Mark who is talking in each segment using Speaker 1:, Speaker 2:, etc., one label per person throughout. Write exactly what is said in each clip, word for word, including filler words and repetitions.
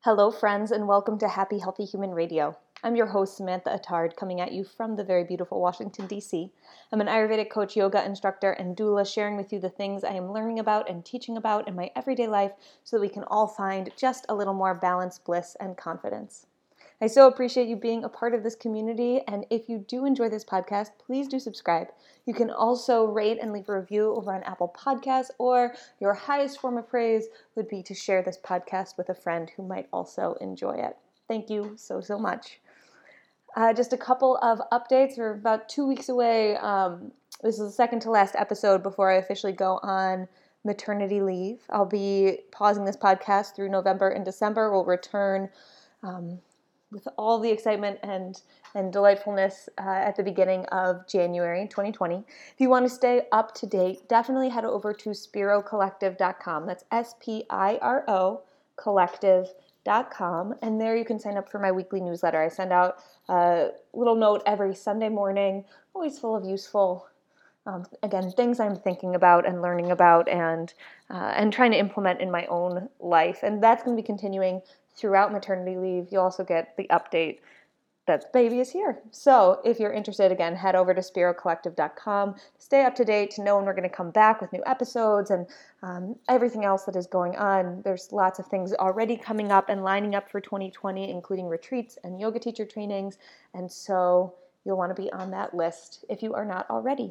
Speaker 1: Hello, friends, and welcome to Happy Healthy Human Radio. I'm your host, Samantha Attard, coming at you from the very beautiful Washington, D C. I'm an Ayurvedic coach, yoga instructor, and doula, sharing with you the things I am learning about and teaching about in my everyday life so that we can all find just a little more balance, bliss, and confidence. I so appreciate you being a part of this community, and if you do enjoy this podcast, please do subscribe. You can also rate and leave a review over on Apple Podcasts, or your highest form of praise would be to share this podcast with a friend who might also enjoy it. Thank you so, so much. Uh, just a couple of updates. We're about two weeks away. Um, this is the second to last episode before I officially go on maternity leave. I'll be pausing this podcast through November and December. We'll return um, with all the excitement and, and delightfulness uh, at the beginning of January twenty twenty. If you want to stay up to date, definitely head over to spiro collective dot com. That's S P I R O collective dot com, and there you can sign up for my weekly newsletter. I send out a little note every Sunday morning, always full of useful, um, again, things I'm thinking about and learning about and uh, and trying to implement in my own life. And that's going to be continuing throughout maternity leave. You'll also get the update that the baby is here. So if you're interested, again, head over to spiro collective dot com to stay up to date, to know when we're going to come back with new episodes and um, everything else that is going on. There's lots of things already coming up and lining up for twenty twenty, including retreats and yoga teacher trainings. And so you'll want to be on that list if you are not already.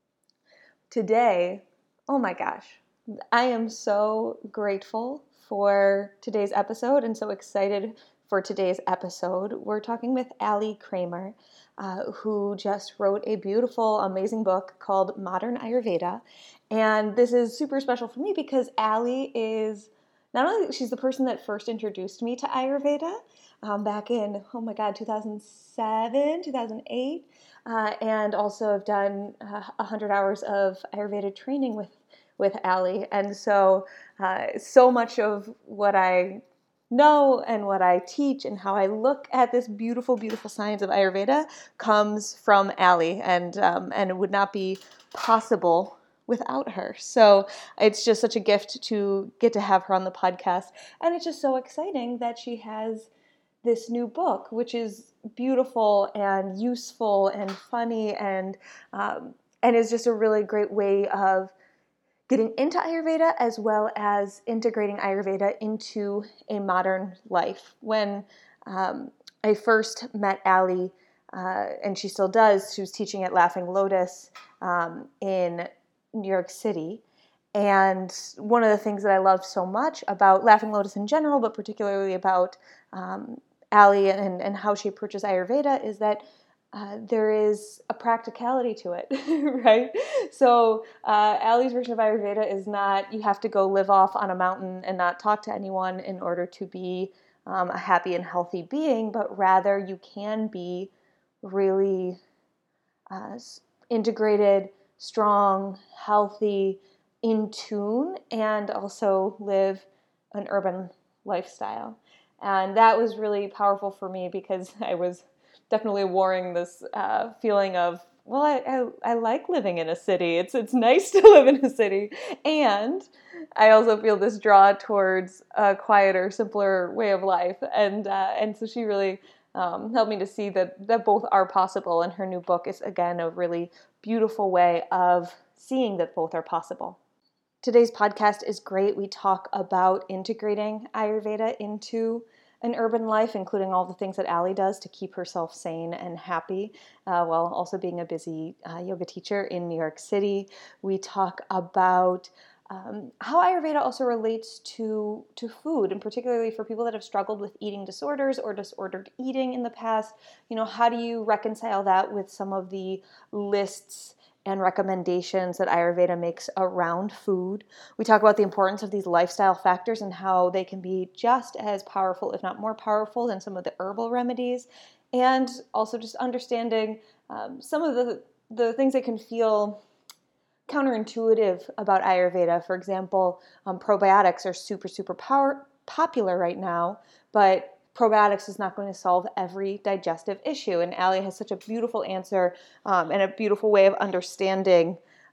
Speaker 1: Today, oh my gosh, I am so grateful for today's episode and so excited for today's episode. We're talking with Ali Kramer, uh, who just wrote a beautiful, amazing book called Modern Ayurveda. And this is super special for me because Ali is not only, she's the person that first introduced me to Ayurveda um, back in, oh my God, two thousand seven, two thousand eight, uh, and also have done uh, one hundred hours of Ayurveda training with with Ali. And so, uh, so much of what I know and what I teach and how I look at this beautiful, beautiful science of Ayurveda comes from Ali, and um, and it would not be possible without her. So it's just such a gift to get to have her on the podcast. And it's just so exciting that she has this new book, which is beautiful and useful and funny and um, and is just a really great way of getting into Ayurveda as well as integrating Ayurveda into a modern life. When um, I first met Ali, uh, and she still does, she was teaching at Laughing Lotus um, in New York City. And one of the things that I love so much about Laughing Lotus in general, but particularly about um, Ali and, and how she approaches Ayurveda, is that Uh, there is a practicality to it, right? So uh, Ali's version of Ayurveda is not, you have to go live off on a mountain and not talk to anyone in order to be um, a happy and healthy being, but rather you can be really uh, integrated, strong, healthy, in tune, and also live an urban lifestyle. And that was really powerful for me because I was definitely warring this uh, feeling of, well, I, I I like living in a city. It's it's nice to live in a city, and I also feel this draw towards a quieter, simpler way of life. And uh, and so she really um, helped me to see that that both are possible. And her new book is again a really beautiful way of seeing that both are possible. Today's podcast is great. We talk about integrating Ayurveda into an urban life, including all the things that Ali does to keep herself sane and happy, uh, while also being a busy uh, yoga teacher in New York City. We talk about um, how Ayurveda also relates to, to food, and particularly for people that have struggled with eating disorders or disordered eating in the past. You know, how do you reconcile that with some of the lists and recommendations that Ayurveda makes around food? We talk about the importance of these lifestyle factors and how they can be just as powerful, if not more powerful, than some of the herbal remedies. And also just understanding um, some of the, the things that can feel counterintuitive about Ayurveda. For example, um, probiotics are super, super power, popular right now, but probiotics is not going to solve every digestive issue. And Ali has such a beautiful answer um, and a beautiful way of understanding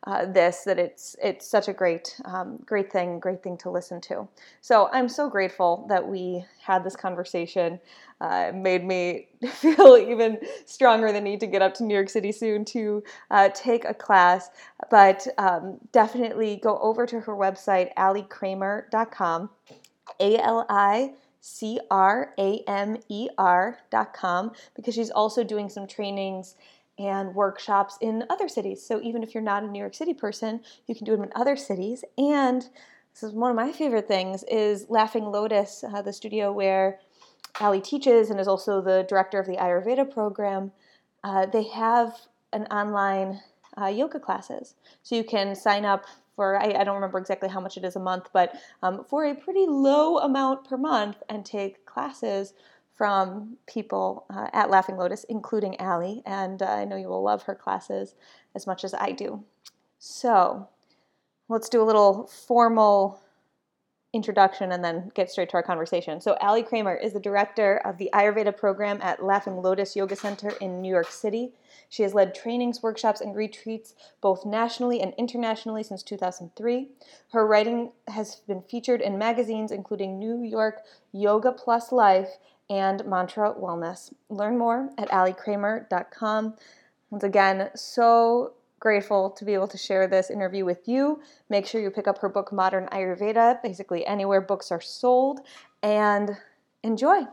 Speaker 1: uh, this that it's it's such a great um, great thing, great thing to listen to. So I'm so grateful that we had this conversation. Uh, it made me feel even stronger the need to get up to New York City soon to uh, take a class. But um, definitely go over to her website, ali kramer dot com, A L I C R A M E R dot com, because she's also doing some trainings and workshops in other cities. So even if you're not a New York City person, you can do them in other cities. And this is one of my favorite things, is Laughing Lotus, uh, the studio where Ali teaches and is also the director of the Ayurveda program. Uh, they have an online uh, yoga classes. So you can sign up for, I, I don't remember exactly how much it is a month, but um, for a pretty low amount per month, and take classes from people uh, at Laughing Lotus, including Ali. And uh, I know you will love her classes as much as I do. So let's do a little formal introduction and then get straight to our conversation. So Ali Kramer is the director of the Ayurveda program at Laughing Lotus Yoga Center in New York City. She has led trainings, workshops, and retreats both nationally and internationally since two thousand three. Her writing has been featured in magazines including New York Yoga Plus Life and Mantra Wellness. Learn more at ali kramer dot com. Once again, so grateful to be able to share this interview with you. Make sure you pick up her book, Modern Ayurveda, basically anywhere books are sold, and enjoy.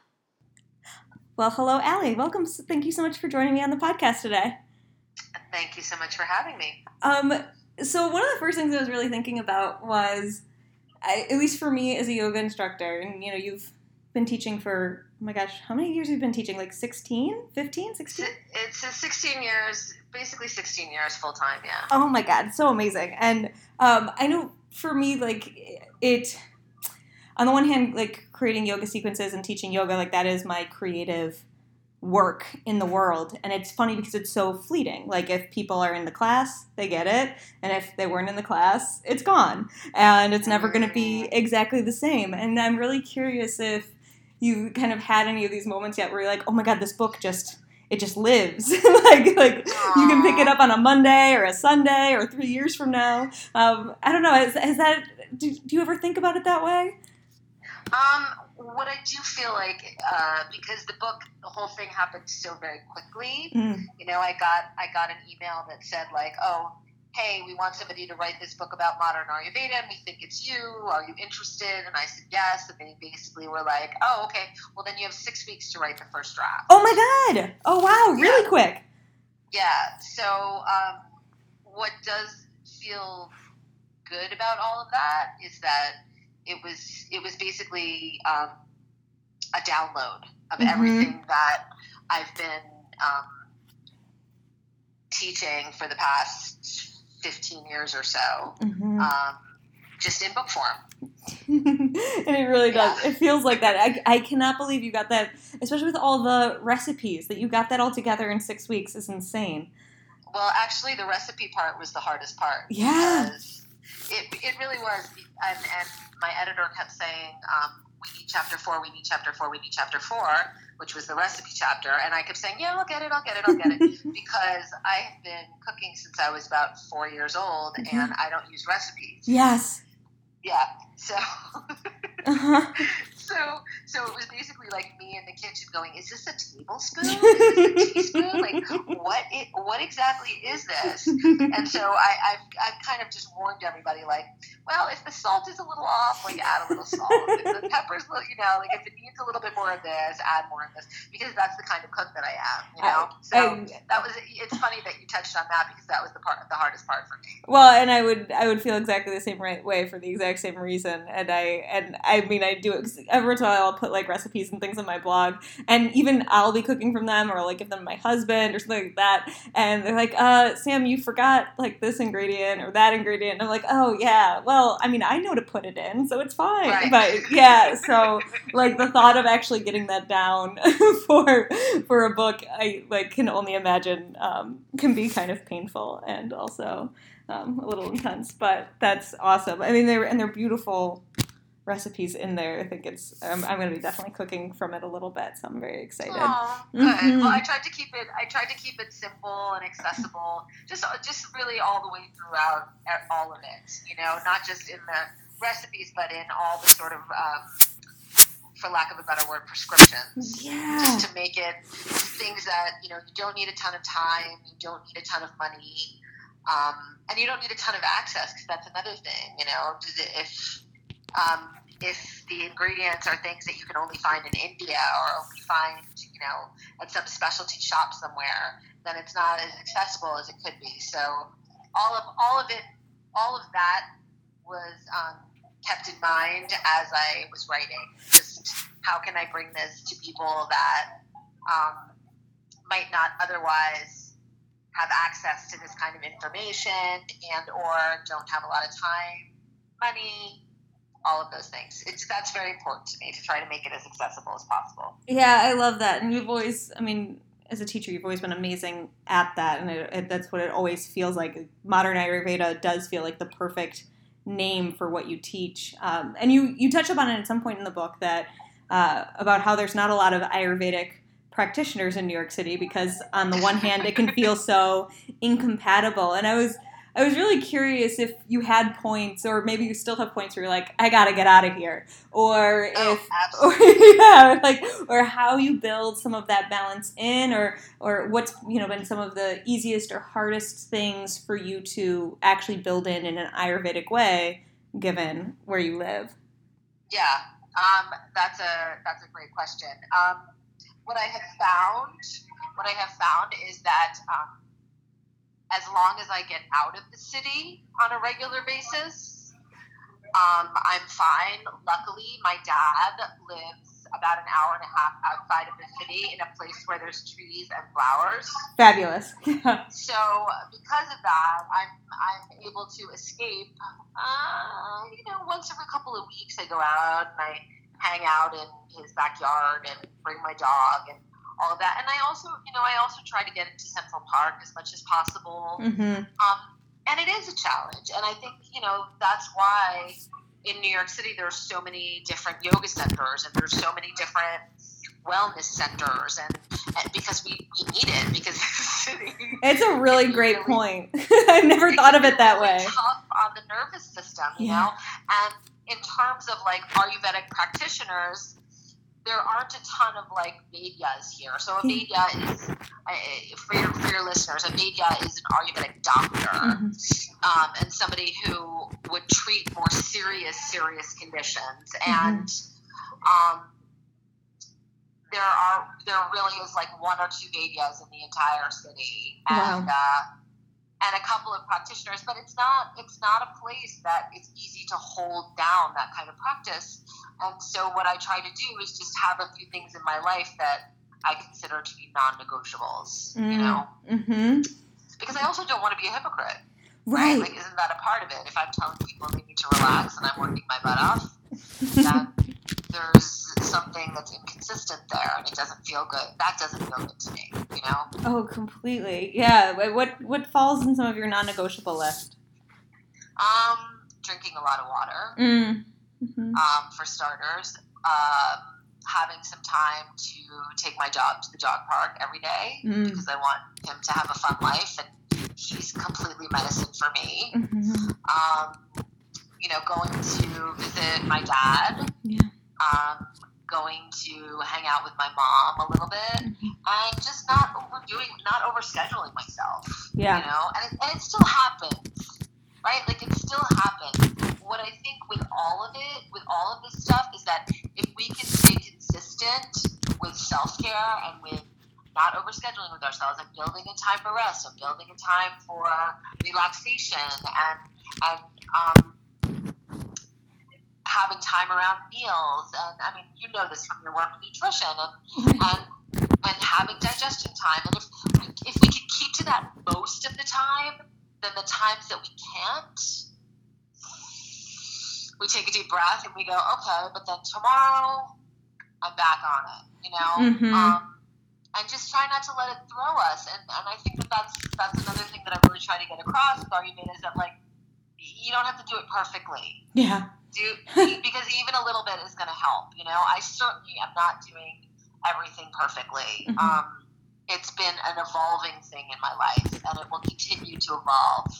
Speaker 1: Well, hello, Ali. Welcome. Thank you so much for joining me on the podcast today.
Speaker 2: Thank you so much for having me.
Speaker 1: Um, so one of the first things I was really thinking about was, I, at least for me as a yoga instructor, and you know, you've been teaching for, oh my gosh, how many years have you been teaching? Like sixteen, fifteen, sixteen?
Speaker 2: It's a sixteen years, basically sixteen years full time, yeah.
Speaker 1: Oh my God, so amazing. And um, I know for me, like, it, on the one hand, like creating yoga sequences and teaching yoga, like that is my creative work in the world. And it's funny because it's so fleeting. Like if people are in the class, they get it. And if they weren't in the class, it's gone. And it's never going to be exactly the same. And I'm really curious if you kind of had any of these moments yet where you're like, oh my God, this book just, it just lives. like like you can pick it up on a Monday or a Sunday or three years from now. Um, I don't know. Is, is that, do, do you ever think about it that way?
Speaker 2: Um, what I do feel like, uh, because the book, the whole thing happened so very quickly. Mm. You know, I got I got an email that said like, oh, hey, we want somebody to write this book about modern Ayurveda, and we think it's you. Are you interested? And I said yes. And they basically were like, oh, okay. Well, then you have six weeks to write the first draft.
Speaker 1: Oh my God! Oh wow! Really
Speaker 2: yeah.
Speaker 1: quick.
Speaker 2: Yeah. So, um, what does feel good about all of that is that it was it was basically um, a download of mm-hmm. everything that I've been um, teaching for the past fifteen years or so, mm-hmm. um, just in book form.
Speaker 1: And it really does. Yeah. It feels like that. I, I cannot believe you got that, especially with all the recipes, that you got that all together in six weeks is insane.
Speaker 2: Well, actually, the recipe part was the hardest part.
Speaker 1: Yeah.
Speaker 2: Because it, it really was. And, and my editor kept saying, um, we need chapter four, we need chapter four, we need chapter four, which was the recipe chapter. And I kept saying, yeah, I'll get it, I'll get it, I'll get it. Because I have been cooking since I was about four years old, and mm-hmm. I don't use recipes.
Speaker 1: Yes.
Speaker 2: Yeah. So, uh-huh. so, so it was basically like me in the kitchen going, "Is this a tablespoon? Is this a teaspoon? Like, what? It, what exactly is this?" And so I, I've, I've kind of just warned everybody, like, well, if the salt is a little off, like add a little salt. If the pepper's, you know, like if it needs a little bit more of this, add more of this, because that's the kind of cook that I am. You know, I, so I, that was. It's funny that you touched on that because that was the part, the hardest part for me.
Speaker 1: Well, and I would, I would feel exactly the same right way for the exact same reason. And I, and I mean, I do it every once in a while. I'll put like recipes and things on my blog, and even I'll be cooking from them, or like give them to my husband or something like that. And they're like, "Uh, Sam, you forgot like this ingredient or that ingredient." And I'm like, "Oh yeah, well, I mean, I know to put it in, so it's fine."
Speaker 2: Right.
Speaker 1: But yeah, so like the thought of actually getting that down for for a book, I like can only imagine um, can be kind of painful and also. Um, a little intense, but that's awesome. I mean, they're and they're beautiful recipes in there. I think it's, um, I'm going to be definitely cooking from it a little bit, so I'm very excited.
Speaker 2: Oh, good. Mm-hmm. Well, I tried to keep it, I tried to keep it simple and accessible, just, just really all the way throughout all of it, you know, not just in the recipes, but in all the sort of, um, for lack of a better word, prescriptions.
Speaker 1: Yeah.
Speaker 2: Just to make it things that, you know, you don't need a ton of time, you don't need a ton of money, um, and you don't need a ton of access, because that's another thing, you know, if, um, if the ingredients are things that you can only find in India or only find, you know, at some specialty shop somewhere, then it's not as accessible as it could be. So all of, all of it, all of that was, um, kept in mind as I was writing. Just how can I bring this to people that um, might not otherwise have access to this kind of information and or don't have a lot of time, money, all of those things. It's that's very important to me to try to make it as accessible as possible.
Speaker 1: Yeah, I love that. And you've always, I mean, as a teacher, you've always been amazing at that. And it, it, that's what it always feels like. Modern Ayurveda does feel like the perfect name for what you teach. Um, and you, you touch upon it at some point in the book that uh, about how there's not a lot of Ayurvedic practitioners in New York City because on the one hand it can feel so incompatible. And I was I was really curious if you had points, or maybe you still have points where you're like, I gotta get out of here, or
Speaker 2: oh,
Speaker 1: if
Speaker 2: absolutely.
Speaker 1: or yeah, like or how you build some of that balance in, or or what's you know been some of the easiest or hardest things for you to actually build in in an Ayurvedic way, given where you live.
Speaker 2: Yeah, um, that's a that's a great question. Um, what I have found, what I have found is that. Um, As long as I get out of the city on a regular basis, um, I'm fine. Luckily, my dad lives about an hour and a half outside of the city in a place where there's trees and flowers.
Speaker 1: Fabulous.
Speaker 2: So because of that, I'm I'm able to escape. Uh, you know, once every couple of weeks, I go out and I hang out in his backyard and bring my dog and all of that. And I also, you know, I also try to get into Central Park as much as possible.
Speaker 1: Mm-hmm.
Speaker 2: Um, and it is a challenge. And I think, you know, that's why in New York City there are so many different yoga centers and there's so many different wellness centers, and, and because we, we need it, because
Speaker 1: it's a really great really, point. I've never thought of it that
Speaker 2: really
Speaker 1: way.
Speaker 2: Tough on the nervous system, you yeah. know? And in terms of like Ayurvedic practitioners, there aren't a ton of like Vaidyas here. So a Vaidya is, uh, for your for your listeners, a Vaidya is an Ayurvedic doctor, mm-hmm. um, and somebody who would treat more serious, serious conditions. Mm-hmm. And um, there are there really is like one or two Vaidyas in the entire city, and
Speaker 1: wow.
Speaker 2: uh, and a couple of practitioners. But it's not it's not a place that it's easy to hold down that kind of practice. And so what I try to do is just have a few things in my life that I consider to be non-negotiables, mm. you know?
Speaker 1: Mm-hmm.
Speaker 2: Because I also don't want to be a hypocrite.
Speaker 1: Right.
Speaker 2: Like, isn't that a part of it? If I'm telling people they need to relax and I'm working my butt off, that there's something that's inconsistent there and it doesn't feel good. That doesn't feel good to me, you know?
Speaker 1: Oh, completely. Yeah. What, what falls in some of your non-negotiable list?
Speaker 2: Um, drinking a lot of water.
Speaker 1: Mm. Mm-hmm.
Speaker 2: Um, for starters, um, having some time to take my dog to the dog park every day mm. because I want him to have a fun life, and he's completely medicine for me.
Speaker 1: Mm-hmm.
Speaker 2: Um, you know, going to visit my dad,
Speaker 1: yeah.
Speaker 2: um, going to hang out with my mom a little bit, mm-hmm. and just not overdoing, not overscheduling myself.
Speaker 1: Yeah.
Speaker 2: You know, and it, and it still happens. Right? Like, it still happens. What I think with all of it, with all of this stuff, is that if we can stay consistent with self-care and with not overscheduling with ourselves and building a time for rest and building a time for relaxation and, and um, having time around meals. And, I mean, you know this from your work in nutrition. And, and, and having digestion time. And if, if we can keep to that most of the time, then the times that we can't, we take a deep breath and we go, okay, but then tomorrow I'm back on it, you know?
Speaker 1: Mm-hmm.
Speaker 2: Um, and just try not to let it throw us. And, and I think that that's, that's another thing that I'm really trying to get across with Ayurveda is that, like, you don't have to do it perfectly.
Speaker 1: Yeah.
Speaker 2: Do because even a little bit is going to help. You know, I certainly am not doing everything perfectly.
Speaker 1: Mm-hmm.
Speaker 2: Um, it's been an evolving thing in my life, and it will continue to evolve.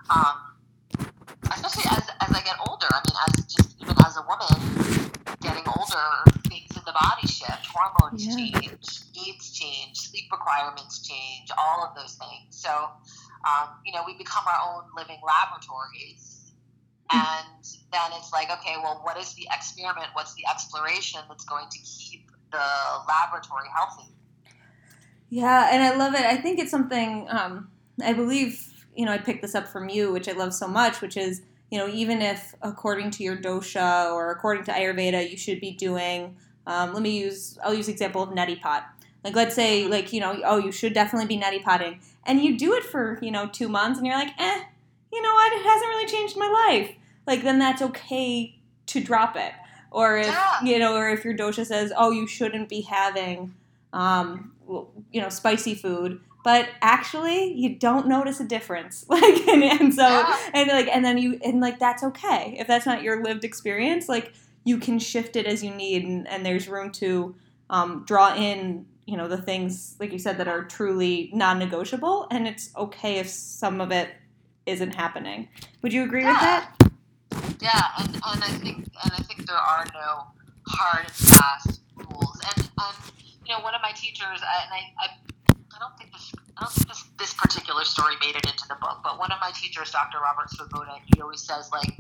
Speaker 2: Um, especially as as I get older. I mean, as just even as a woman getting older, things in the body shift, hormones
Speaker 1: Yeah.
Speaker 2: change, needs change, sleep requirements change, all of those things. So, um, you know, we become our own living laboratories. And then it's like, okay, well, what is the experiment? What's the exploration that's going to keep the laboratory healthy?
Speaker 1: Yeah, and I love it. I think it's something, um, I believe, you know, I picked this up from you, which I love so much, which is, you know, even if according to your dosha or according to Ayurveda, you should be doing, um, let me use, I'll use the example of neti pot. Like, let's say, like, you know, oh, you should definitely be neti potting. And you do it for, you know, two months and you're like, eh, you know what, it hasn't really changed my life. Like, then that's okay to drop it. Or if,
Speaker 2: Yeah.
Speaker 1: you know, or if your dosha says, oh, you shouldn't be having, um, you know, spicy food, but actually you don't notice a difference. Like, and, and so,
Speaker 2: Yeah.
Speaker 1: and like, and then you, and like, that's okay. If that's not your lived experience, like, you can shift it as you need, and, and there's room to, um, draw in, you know, the things, like you said, that are truly non-negotiable, and it's okay if some of it isn't happening. Would you agree
Speaker 2: Yeah.
Speaker 1: with that?
Speaker 2: Yeah, and, and I think and I think there are no hard and fast rules. And, and you know, one of my teachers, and I, I, I don't think this I don't think this, this particular story made it into the book, but one of my teachers, Doctor Robert Svoboda, he always says, like,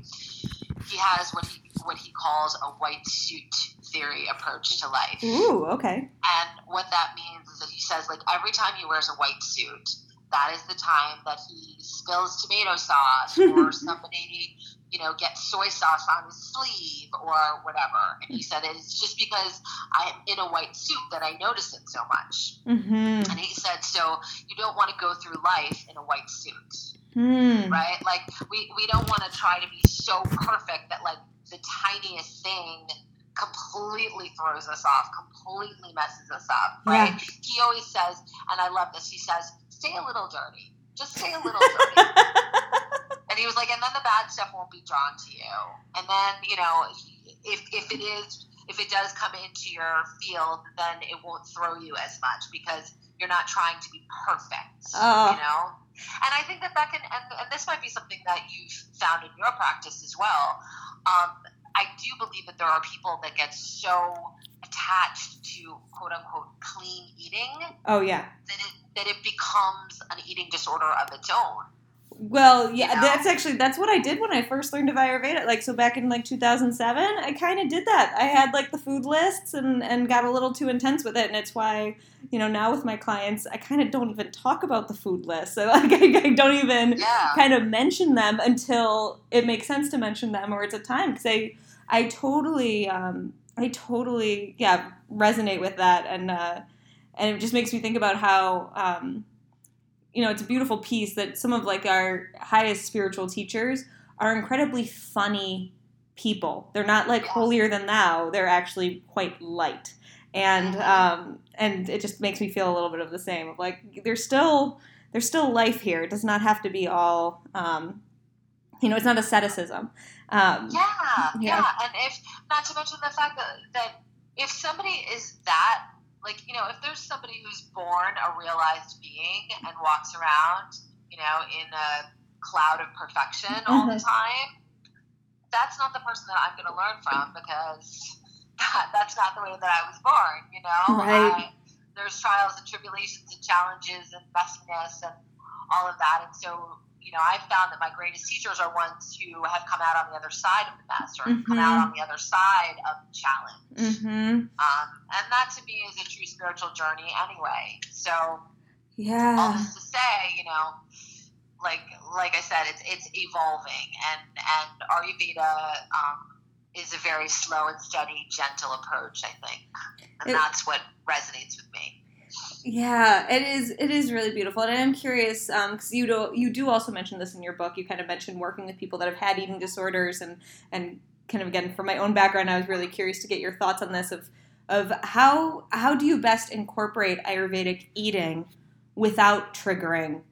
Speaker 2: he has what he what he calls a white suit theory approach to life.
Speaker 1: Ooh, okay.
Speaker 2: And what that means is that he says, like, every time he wears a white suit, that is the time that he spills tomato sauce, or somebody, you know, gets soy sauce on his sleeve or whatever. And he said, it's just because I'm in a white suit that I notice it so much.
Speaker 1: Mm-hmm.
Speaker 2: And he said, so you don't want to go through life in a white suit.
Speaker 1: Hmm.
Speaker 2: Right? Like, we, we don't want to try to be so perfect that, like, the tiniest thing completely throws us off, completely messes us up, right?
Speaker 1: Yeah.
Speaker 2: He always says, and I love this, he says, stay a little dirty. Just stay a little dirty. And he was like, and then the bad stuff won't be drawn to you. And then, you know, if if it is, if it does come into your field, then it won't throw you as much because you're not trying to be perfect,
Speaker 1: Oh.
Speaker 2: you know? And I think that that can, and, and this might be something that you've found in your practice as well. Um, I do believe that there are people that get so attached to quote unquote clean eating
Speaker 1: Oh, yeah.
Speaker 2: that it that it becomes an eating disorder of its own.
Speaker 1: Well, yeah,
Speaker 2: You know?
Speaker 1: that's actually, that's what I did when I first learned of Ayurveda. Like, so back in, like, two thousand seven, I kind of did that. I had, like, the food lists and, and got a little too intense with it, and it's why, you know, now with my clients, I kind of don't even talk about the food list. So, like, I, I don't even
Speaker 2: Yeah.
Speaker 1: kind of mention them until it makes sense to mention them, or it's a time, because I, I totally, um, I totally, yeah, resonate with that, and, uh, and it just makes me think about how, um, you know, it's a beautiful piece that some of, like, our highest spiritual teachers are incredibly funny people. They're not, like, holier than thou. They're actually quite light. And um, and it just makes me feel a little bit of the same. Of, like, there's still there's still life here. It does not have to be all, um, you know, it's not asceticism. Um,
Speaker 2: Yeah,
Speaker 1: yeah.
Speaker 2: yeah. And if, not to mention the fact that, that if somebody is that, like, you know, if there's somebody who's born a realized being and walks around, you know, in a cloud of perfection all the time, that's not the person that I'm going to learn from, because that, that's not the way that I was born, you know?
Speaker 1: Right.
Speaker 2: I, there's trials and tribulations and challenges and messiness and all of that. And so, you know, I've found that my greatest teachers are ones who have come out on the other side of the mess, or have come
Speaker 1: Mhm.
Speaker 2: out on the other side of the challenge.
Speaker 1: Mm-hmm.
Speaker 2: Um, and that to me is a true spiritual journey anyway. So all
Speaker 1: Yeah.
Speaker 2: this to say, you know, like like I said, it's it's evolving, and and Ayurveda um, is a very slow and steady, gentle approach, I think, and
Speaker 1: It-
Speaker 2: that's what resonates with me.
Speaker 1: Yeah, it is. It is really beautiful, and I'm curious because you do you do also mention this in your book. You kind of mentioned working with people that have had eating disorders, and and kind of, again, from my own background, I was really curious to get your thoughts on this of of how how do you best incorporate Ayurvedic eating without triggering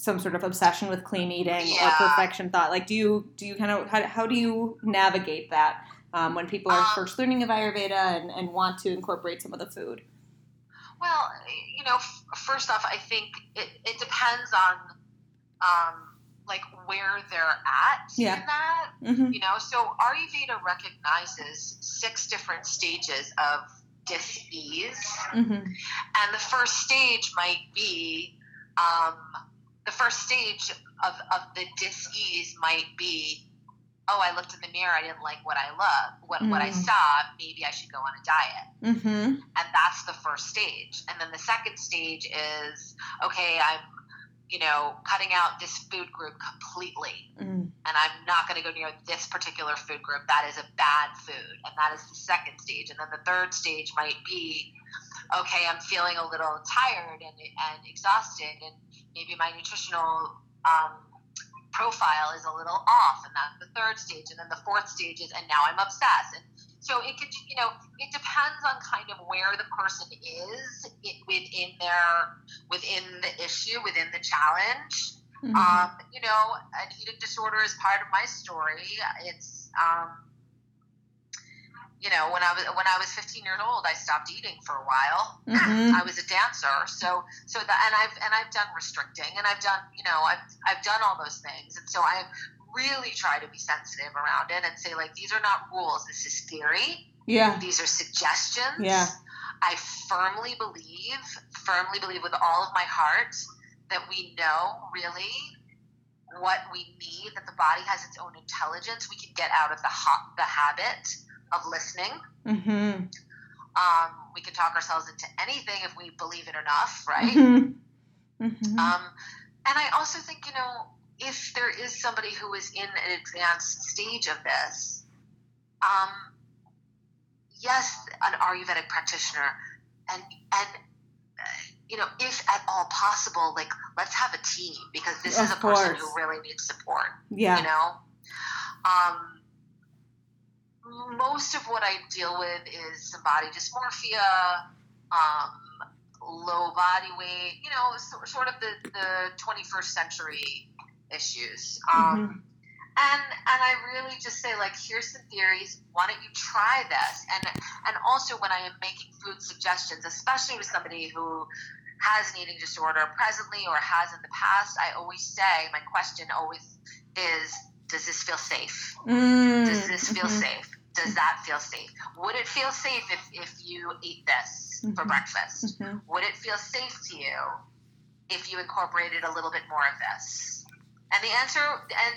Speaker 1: some sort of obsession with clean eating
Speaker 2: Yeah.
Speaker 1: or perfection thought. Like, do you do you kind of how, how do you navigate that um, when people are
Speaker 2: Um,
Speaker 1: first learning of Ayurveda and, and want to incorporate some of the food?
Speaker 2: Well, you know, f- first off, I think it, it depends on um, like where they're at
Speaker 1: Yeah.
Speaker 2: in that.
Speaker 1: Mm-hmm.
Speaker 2: You know, so Ayurveda recognizes six different stages of dis-ease,
Speaker 1: Mm-hmm.
Speaker 2: and the first stage might be um, the first stage of, of the dis-ease might be, oh, I looked in the mirror, I didn't like what I love, what, what I
Speaker 1: Mm.
Speaker 2: saw, maybe I should go on a diet.
Speaker 1: Mm-hmm.
Speaker 2: And that's the first stage. And then the second stage is, okay, I'm, you know, cutting out this food group completely.
Speaker 1: Mm.
Speaker 2: And I'm not going to go near this particular food group. That is a bad food. And that is the second stage. And then the third stage might be, okay, I'm feeling a little tired and, and exhausted, and maybe my nutritional um, profile is a little off, and that's the third stage. And then the fourth stage is, and now I'm obsessed. And so it could, you know, it depends on kind of where the person is within their, within the issue, within the challenge.
Speaker 1: Mm-hmm.
Speaker 2: Um, you know, an eating disorder is part of my story. It's, um, you know, when I was when I was fifteen years old, I stopped eating for a while.
Speaker 1: Mm-hmm.
Speaker 2: I was a dancer, so so that, and I've and I've done restricting, and I've done, you know, I've I've done all those things, and so I really try to be sensitive around it and say, like, these are not rules. This is theory.
Speaker 1: Yeah.
Speaker 2: These are suggestions.
Speaker 1: Yeah.
Speaker 2: I firmly believe, firmly believe with all of my heart that we know really what we need. That the body has its own intelligence. We can get out of the ha- the habit of listening.
Speaker 1: Mm-hmm.
Speaker 2: Um, we can talk ourselves into anything if we believe it enough, right?
Speaker 1: Mm-hmm. Mm-hmm.
Speaker 2: Um, and I also think, you know, if there is somebody who is in an advanced stage of this, um, yes, an Ayurvedic practitioner, and and uh, you know, if at all possible, like, let's have a team, because this
Speaker 1: Of
Speaker 2: is a person
Speaker 1: course.
Speaker 2: who really needs support.
Speaker 1: Yeah.
Speaker 2: You know. Um, Most of what I deal with is some body dysmorphia, um, low body weight, you know, so, sort of the, the twenty-first century issues. Um,
Speaker 1: Mm-hmm.
Speaker 2: and and I really just say, like, here's some theories. Why don't you try this? And and also when I am making food suggestions, especially with somebody who has an eating disorder presently or has in the past, I always say, my question always is, does this feel safe?
Speaker 1: Mm-hmm.
Speaker 2: Does this feel safe? Does that feel safe? Would it feel safe if, if you ate this for
Speaker 1: Mm-hmm.
Speaker 2: breakfast?
Speaker 1: Mm-hmm.
Speaker 2: Would it feel safe to you if you incorporated a little bit more of this? And the answer, and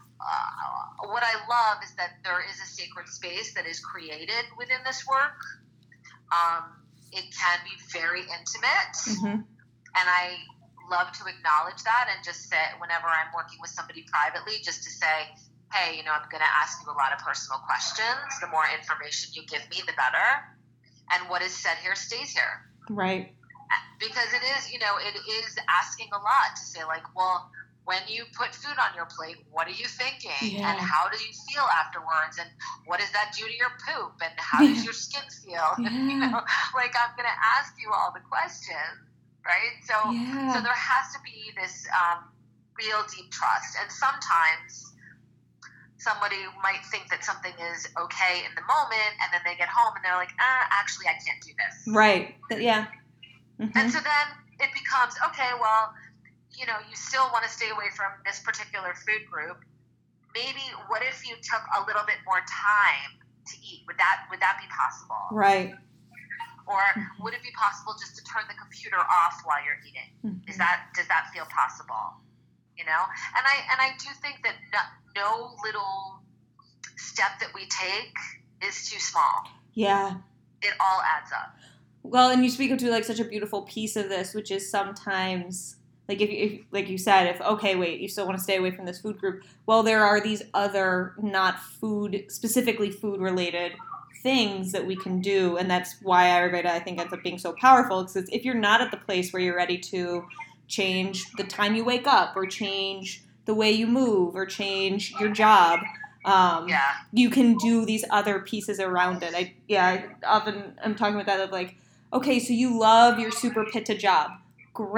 Speaker 2: uh, what I love is that there is a sacred space that is created within this work. Um, it can be very intimate,
Speaker 1: Mm-hmm.
Speaker 2: and I love to acknowledge that, and just say, whenever I'm working with somebody privately, just to say, hey, you know, I'm going to ask you a lot of personal questions. The more information you give me, the better. And what is said here stays here.
Speaker 1: Right.
Speaker 2: Because it is, you know, it is asking a lot to say, like, well, when you put food on your plate, what are you thinking?
Speaker 1: Yeah.
Speaker 2: And how do you feel afterwards? And what does that do to your poop? And how does your skin feel?
Speaker 1: Yeah.
Speaker 2: You know, like, I'm going to ask you all the questions, right? So,
Speaker 1: Yeah.
Speaker 2: so there has to be this um, real deep trust. And sometimes somebody might think that something is okay in the moment, and then they get home and they're like, ah, actually, I can't do this.
Speaker 1: Right. Th- Yeah. Mm-hmm.
Speaker 2: And so then it becomes, okay, well, you know, you still want to stay away from this particular food group. Maybe what if you took a little bit more time to eat? Would that would that be possible?
Speaker 1: Right.
Speaker 2: Or would it be possible just to turn the computer off while you're eating?
Speaker 1: Mm-hmm.
Speaker 2: Is that does that feel possible? You know? And I and I do think that no, no little step that we take is too small.
Speaker 1: Yeah.
Speaker 2: It all adds up.
Speaker 1: Well, and you speak to like such a beautiful piece of this, which is sometimes like if, if like you said, if okay, wait, you still want to stay away from this food group. Well, there are these other not food specifically food related things that we can do, and that's why Ayurveda I think ends up being so powerful. Because if you're not at the place where you're ready to change the time you wake up, or change the way you move, or change your job, um,
Speaker 2: Yeah.
Speaker 1: you can do these other pieces around it. I yeah, I often I'm talking about that of like, okay, so you love your super pitta job. Great.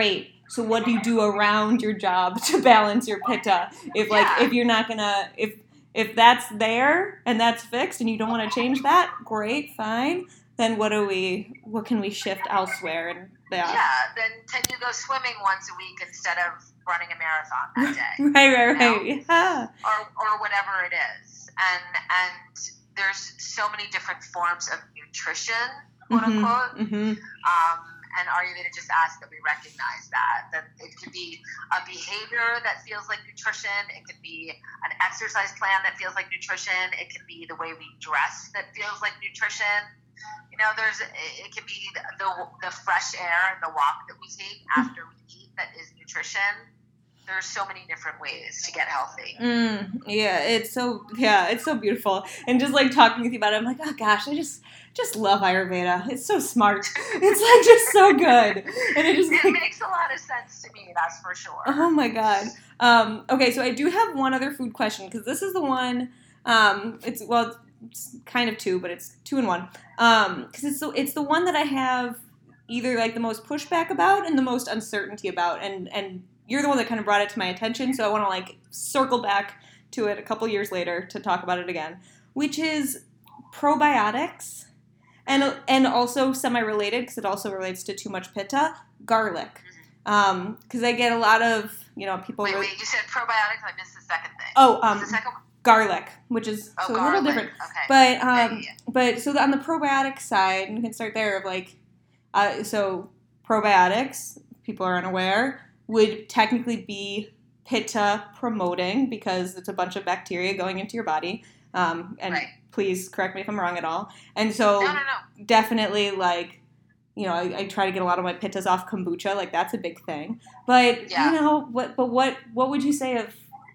Speaker 1: so what do you do around your job to balance your pitta? If like
Speaker 2: Yeah.
Speaker 1: if you're not gonna if if that's there and that's fixed and you don't want to change that, great, fine. Then what do we what can we shift elsewhere? And yeah,
Speaker 2: Yeah. Then can you go swimming once a week instead of running a marathon that day?
Speaker 1: right, right,
Speaker 2: you know?
Speaker 1: right, yeah,
Speaker 2: Or or whatever it is. And and there's so many different forms of nutrition, quote
Speaker 1: Mhm,
Speaker 2: unquote.
Speaker 1: mhm.
Speaker 2: Um, and Ayurveda just asks that we recognize that. That it could be a behavior that feels like nutrition. It could be an exercise plan that feels like nutrition. It could be the way we dress that feels like nutrition. You know, there's it could be the the fresh air and the walk that we take after we eat that is nutrition. There's so many different ways to get healthy.
Speaker 1: Mm, yeah, it's so yeah, it's so beautiful. And just like talking with you about it, I'm like, oh gosh, I just just love Ayurveda. It's so smart. It's like just so good. And it just
Speaker 2: It
Speaker 1: like,
Speaker 2: makes a lot of sense to me, that's for sure.
Speaker 1: oh my god. Um, okay, so I do have one other food question because this is the one. Um, it's well, it's kind of two, but it's two in one. Um, because it's the it's the one that I have either like the most pushback about and the most uncertainty about, and and you're the one that kind of brought it to my attention, so I want to like circle back to it a couple years later to talk about it again, which is probiotics, and and also semi-related because it also relates to too much pitta, garlic. Um, because I get a lot of you know people.
Speaker 2: Wait,
Speaker 1: really,
Speaker 2: wait, you said probiotics. I missed the second thing.
Speaker 1: oh,
Speaker 2: What's
Speaker 1: um,
Speaker 2: the second one?
Speaker 1: garlic, which is
Speaker 2: Oh,
Speaker 1: so
Speaker 2: garlic.
Speaker 1: a little different.
Speaker 2: Okay.
Speaker 1: But
Speaker 2: Yeah,
Speaker 1: um,
Speaker 2: yeah, yeah.
Speaker 1: but so on the probiotic side, and we can start there of like, uh, so probiotics, people are unaware, would technically be pitta promoting because it's a bunch of bacteria going into your body. Um, and
Speaker 2: Right.
Speaker 1: please correct me if I'm wrong at all. And so
Speaker 2: No, no, no.
Speaker 1: definitely like, you know, I, I try to get a lot of my pittas off kombucha. Like that's a big thing. But
Speaker 2: Yeah.
Speaker 1: you know, what? But what? What would you say of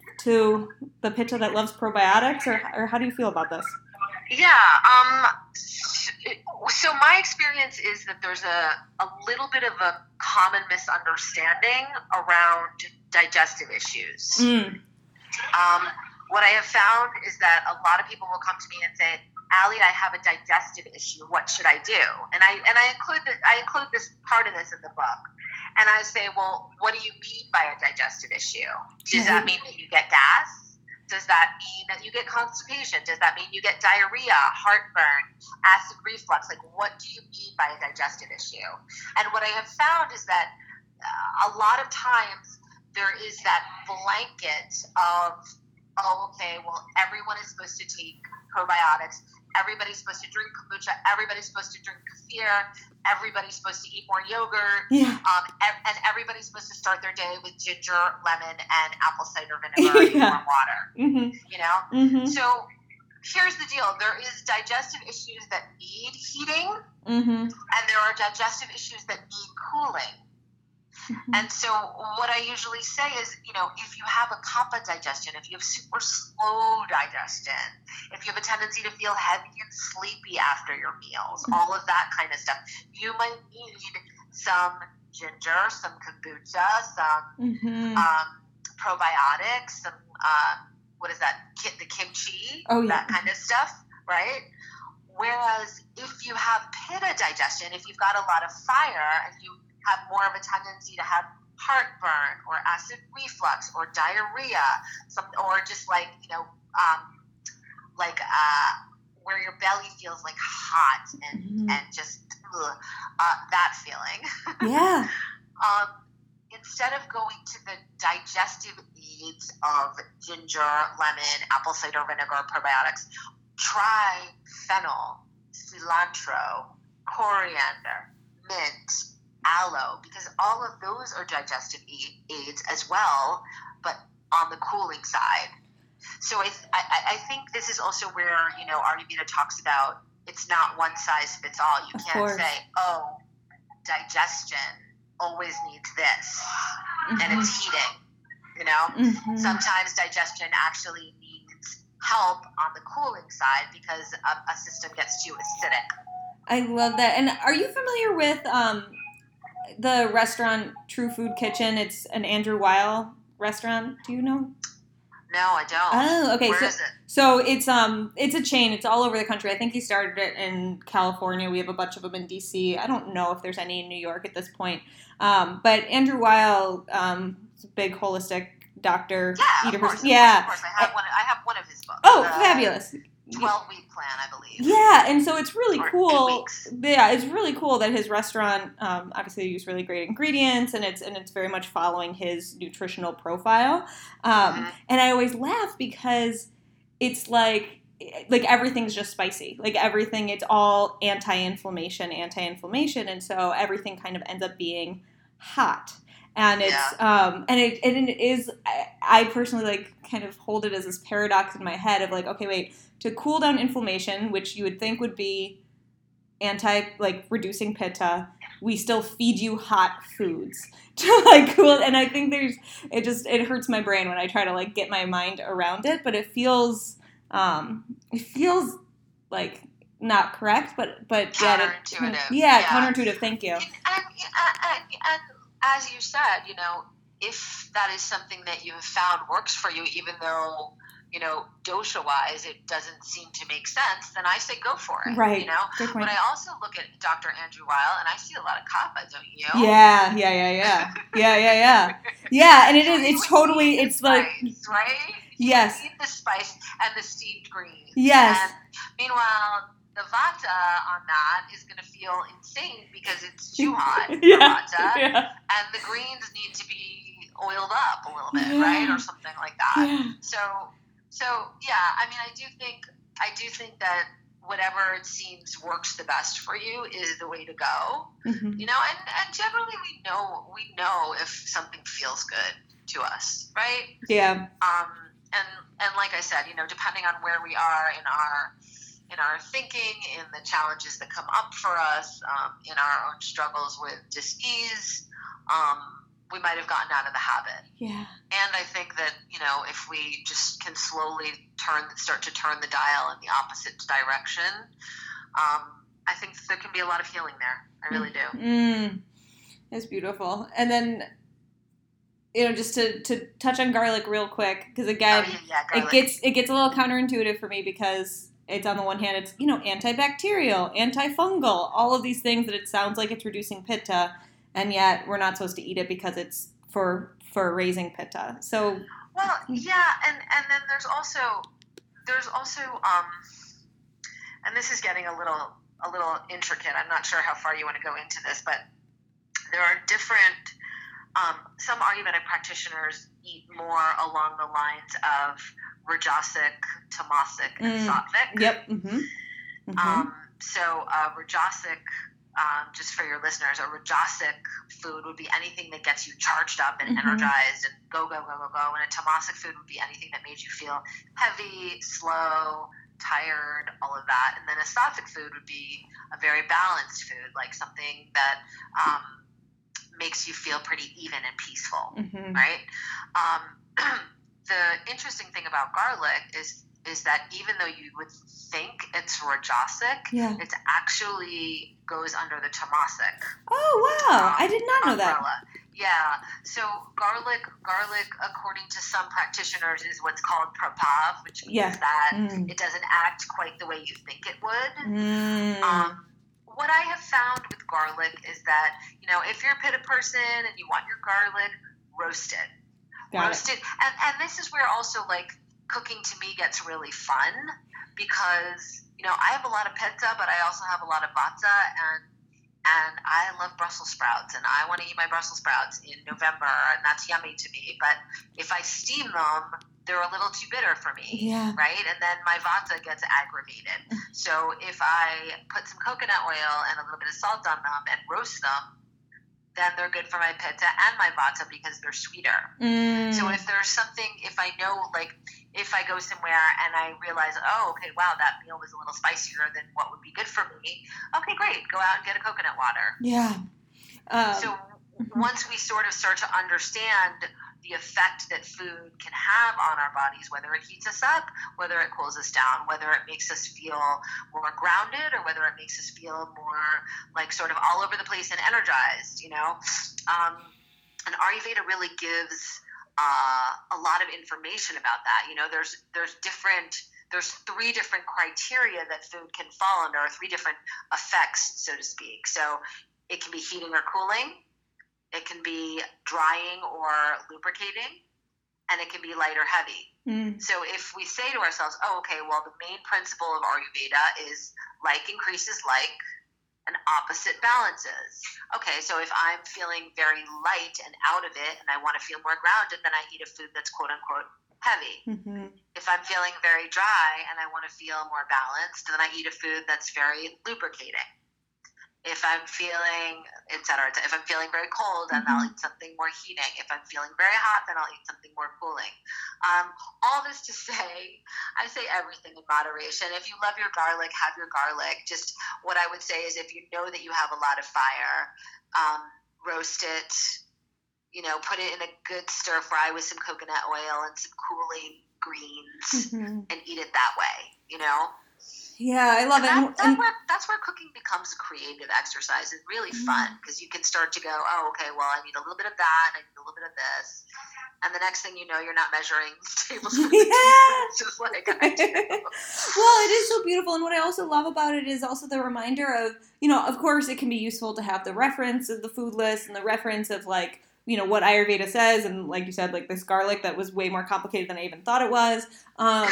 Speaker 1: to the pitta that loves probiotics, or or how do you feel about this?
Speaker 2: Yeah. Um. So my experience is that there's a, a little bit of a common misunderstanding around digestive issues.
Speaker 1: Mm.
Speaker 2: Um, what I have found is that a lot of people will come to me and say, "Allie, I have a digestive issue. What should I do?" And I and I include the, I include this part of this in the book. And I say, "Well, what do you mean by a digestive issue? Does that mean that you get gas? Does that mean that you get constipation? Does that mean you get diarrhea, heartburn, acid reflux? Like, what do you mean by a digestive issue?" And what I have found is that uh, a lot of times there is that blanket of, oh, okay, well, everyone is supposed to take probiotics. Everybody's supposed to drink kombucha. Everybody's supposed to drink kefir. Everybody's supposed to eat more yogurt.
Speaker 1: Yeah.
Speaker 2: Um, and, and everybody's supposed to start their day with ginger, lemon, and apple cider vinegar and
Speaker 1: Yeah.
Speaker 2: warm water.
Speaker 1: Mm-hmm.
Speaker 2: You know?
Speaker 1: Mm-hmm.
Speaker 2: So here's the deal. There is digestive issues that need heating,
Speaker 1: Mm-hmm.
Speaker 2: and there are digestive issues that need cooling.
Speaker 1: Mm-hmm.
Speaker 2: And so what I usually say is, you know, if you have a kapha digestion, if you have super slow digestion, if you have a tendency to feel heavy and sleepy after your meals, all of that kind of stuff, you might need some ginger, some kombucha, some
Speaker 1: Mm-hmm.
Speaker 2: um, probiotics, some, uh, what is that, Ki- the kimchi,
Speaker 1: Oh, yeah.
Speaker 2: that kind of stuff, right? Whereas if you have pitta digestion, if you've got a lot of fire and you have more of a tendency to have heartburn or acid reflux or diarrhea, some, or just like, you know, um, like uh, where your belly feels like hot and,
Speaker 1: Mhm.
Speaker 2: and just ugh, uh, that feeling.
Speaker 1: Yeah.
Speaker 2: um, instead of going to the digestive needs of ginger, lemon, apple cider vinegar, probiotics, try fennel, cilantro, coriander, mint, aloe, because all of those are digestive aids as well, but on the cooling side. So I, th- I, I think this is also where, you know, Ayurveda talks about it's not one size fits all. You
Speaker 1: Of
Speaker 2: can't
Speaker 1: course.
Speaker 2: say, oh, digestion always needs this, and
Speaker 1: Mhm.
Speaker 2: it's heating, you know?
Speaker 1: Mhm.
Speaker 2: Sometimes digestion actually needs help on the cooling side because a, a system gets too acidic.
Speaker 1: I love that. And are you familiar with um, the restaurant True Food Kitchen? It's an Andrew Weil restaurant. Do you know?
Speaker 2: No, I don't.
Speaker 1: Oh, okay.
Speaker 2: Where
Speaker 1: so,
Speaker 2: is it?
Speaker 1: So it's um it's a chain. It's all over the country. I think he started it in California. We have a bunch of them in D C. I don't know if there's any in New York at this point. Um, but Andrew Weil, um, is a big holistic doctor,
Speaker 2: Yeah,
Speaker 1: eater
Speaker 2: of course,
Speaker 1: person.
Speaker 2: of
Speaker 1: Yeah.
Speaker 2: course, of course. I have one. I have one of his books.
Speaker 1: Oh,
Speaker 2: the
Speaker 1: fabulous.
Speaker 2: twelve week plan, I believe.
Speaker 1: Yeah, and so it's really
Speaker 2: Or
Speaker 1: cool.
Speaker 2: eight weeks.
Speaker 1: Yeah, it's really cool that his restaurant um, obviously use really great ingredients, and it's and it's very much following his nutritional profile. Um,
Speaker 2: Mhm.
Speaker 1: And I always laugh because it's like like everything's just spicy. Like everything, it's all anti-inflammation, anti-inflammation, and so everything kind of ends up being hot. And it's
Speaker 2: Yeah.
Speaker 1: um and it and it is I, I personally like kind of hold it as this paradox in my head of like, okay, wait, to cool down inflammation, which you would think would be anti like reducing pitta, we still feed you hot foods to like cool. And I think there's it just it hurts my brain when I try to like get my mind around it, but it feels um it feels like not correct, but but yet it,
Speaker 2: Counterintuitive.
Speaker 1: yeah,
Speaker 2: Yeah.
Speaker 1: counterintuitive. Thank you.
Speaker 2: And, and, and, and as you said, you know, if that is something that you have found works for you, even though, you know, dosha-wise it doesn't seem to make sense, then I say go for it.
Speaker 1: Right.
Speaker 2: You know?
Speaker 1: Good point.
Speaker 2: But I also look at Doctor Andrew Weil, and I see a lot of kapha, don't you?
Speaker 1: Yeah, yeah, yeah, yeah. Yeah, yeah, yeah. Yeah, and it is, it's totally, it's like,
Speaker 2: spice, right?
Speaker 1: Yes.
Speaker 2: You need the spice and the steamed greens.
Speaker 1: Yes.
Speaker 2: And meanwhile, the vata on that is going to feel insane because it's too hot, the
Speaker 1: Yeah,
Speaker 2: vata,
Speaker 1: yeah.
Speaker 2: and the greens need to be oiled up a little bit,
Speaker 1: Yeah.
Speaker 2: right, or something like that.
Speaker 1: Yeah.
Speaker 2: So, so yeah, I mean, I do think, I do think that whatever it seems works the best for you is the way to go.
Speaker 1: Mhm.
Speaker 2: You know, and, and generally we know we know if something feels good to us, right?
Speaker 1: Yeah.
Speaker 2: Um, and and like I said, you know, depending on where we are in our in our thinking, in the challenges that come up for us, um, in our own struggles with dis-ease, um, we might have gotten out of the habit.
Speaker 1: Yeah.
Speaker 2: And I think that, you know, if we just can slowly turn, start to turn the dial in the opposite direction, um, I think there can be a lot of healing there. I really do.
Speaker 1: Mm. That's beautiful. And then, you know, just to, to touch on garlic real quick, because again,
Speaker 2: Oh, yeah, yeah,
Speaker 1: it
Speaker 2: garlic.
Speaker 1: gets it gets a little counterintuitive for me because it's on the one hand, it's, you know, antibacterial, antifungal, all of these things that it sounds like it's reducing pitta, and yet we're not supposed to eat it because it's for for raising pitta. So
Speaker 2: Well, yeah, and, and then there's also there's also um, and this is getting a little a little intricate. I'm not sure how far you want to go into this, but there are different. Um, some Ayurvedic practitioners eat more along the lines of Rajasic, Tamasic, and
Speaker 1: Mm.
Speaker 2: Sattvic.
Speaker 1: Yep. Mm-hmm. Mm-hmm.
Speaker 2: Um, so uh, Rajasic, um, just for your listeners, a Rajasic food would be anything that gets you charged up and
Speaker 1: Mhm.
Speaker 2: energized and go, go, go, go, go. And a Tamasic food would be anything that made you feel heavy, slow, tired, all of that. And then a Sattvic food would be a very balanced food, like something that um, makes you feel pretty even and peaceful,
Speaker 1: Mm-hmm.
Speaker 2: right? Um, the interesting thing about garlic is is that even though you would think it's Rajasic,
Speaker 1: Yeah.
Speaker 2: it actually goes under the Tamasic
Speaker 1: Oh wow! I did not know that.
Speaker 2: umbrella. Yeah. So garlic, garlic, according to some practitioners, is what's called prapav, which means
Speaker 1: Yeah.
Speaker 2: that
Speaker 1: Mm.
Speaker 2: it doesn't act quite the way you think it would.
Speaker 1: Mm.
Speaker 2: Um, what I have found with garlic is that, you know, if you're a pitta person and you want your garlic, roast it.
Speaker 1: Got
Speaker 2: roast it. And, and this is where also, like, cooking to me gets really fun because, you know, I have a lot of pitta, but I also have a lot of vata, and and I love Brussels sprouts, and I want to eat my Brussels sprouts in November, and that's yummy to me. But if I steam them, they're a little too bitter for me,
Speaker 1: Yeah.
Speaker 2: right? And then my vata gets aggravated. So if I put some coconut oil and a little bit of salt on them and roast them, then they're good for my pitta and my vata because they're sweeter.
Speaker 1: Mm.
Speaker 2: So if there's something, if I know, like, if I go somewhere and I realize, oh, okay, wow, that meal was a little spicier than what would be good for me, okay, great, go out and get a coconut water.
Speaker 1: Yeah. Um,
Speaker 2: So once we sort of start to understand the effect that food can have on our bodies, whether it heats us up, whether it cools us down, whether it makes us feel more grounded, or whether it makes us feel more like sort of all over the place and energized, you know, um, and Ayurveda really gives uh, a lot of information about that. You know, there's there's different there's three different criteria that food can fall under, or three different effects, so to speak. So it can be heating or cooling, it can be drying or lubricating, and it can be light or heavy. Mm. So if we say to ourselves, oh, okay, well, the main principle of Ayurveda is like increases like and opposite balances. Okay, so if I'm feeling very light and out of it and I want to feel more grounded, then I eat a food that's quote unquote heavy. Mm-hmm. If I'm feeling very dry and I want to feel more balanced, then I eat a food that's very lubricating. If I'm feeling, et cetera, if I'm feeling very cold, then mm-hmm. I'll eat something more heating. If I'm feeling very hot, then I'll eat something more cooling. Um, all this to say, I say everything in moderation. If you love your garlic, have your garlic. Just what I would say is if you know that you have a lot of fire, um, roast it, you know, put it in a good stir fry with some coconut oil and some cooling greens mm-hmm. and eat it that way, you know?
Speaker 1: Yeah, I love
Speaker 2: and
Speaker 1: it.
Speaker 2: That, and, where, that's where cooking becomes a creative exercise. It's really fun because you can start to go, oh, okay, well, I need a little bit of that, I need a little bit of this. And the next thing you know, you're not measuring tablespoons. Yeah. It's just like I do.
Speaker 1: Well, it is so beautiful. And what I also love about it is also the reminder of, you know, of course, it can be useful to have the reference of the food list and the reference of, like, you know, what Ayurveda says, and like you said, like this garlic that was way more complicated than I even thought it was. Um,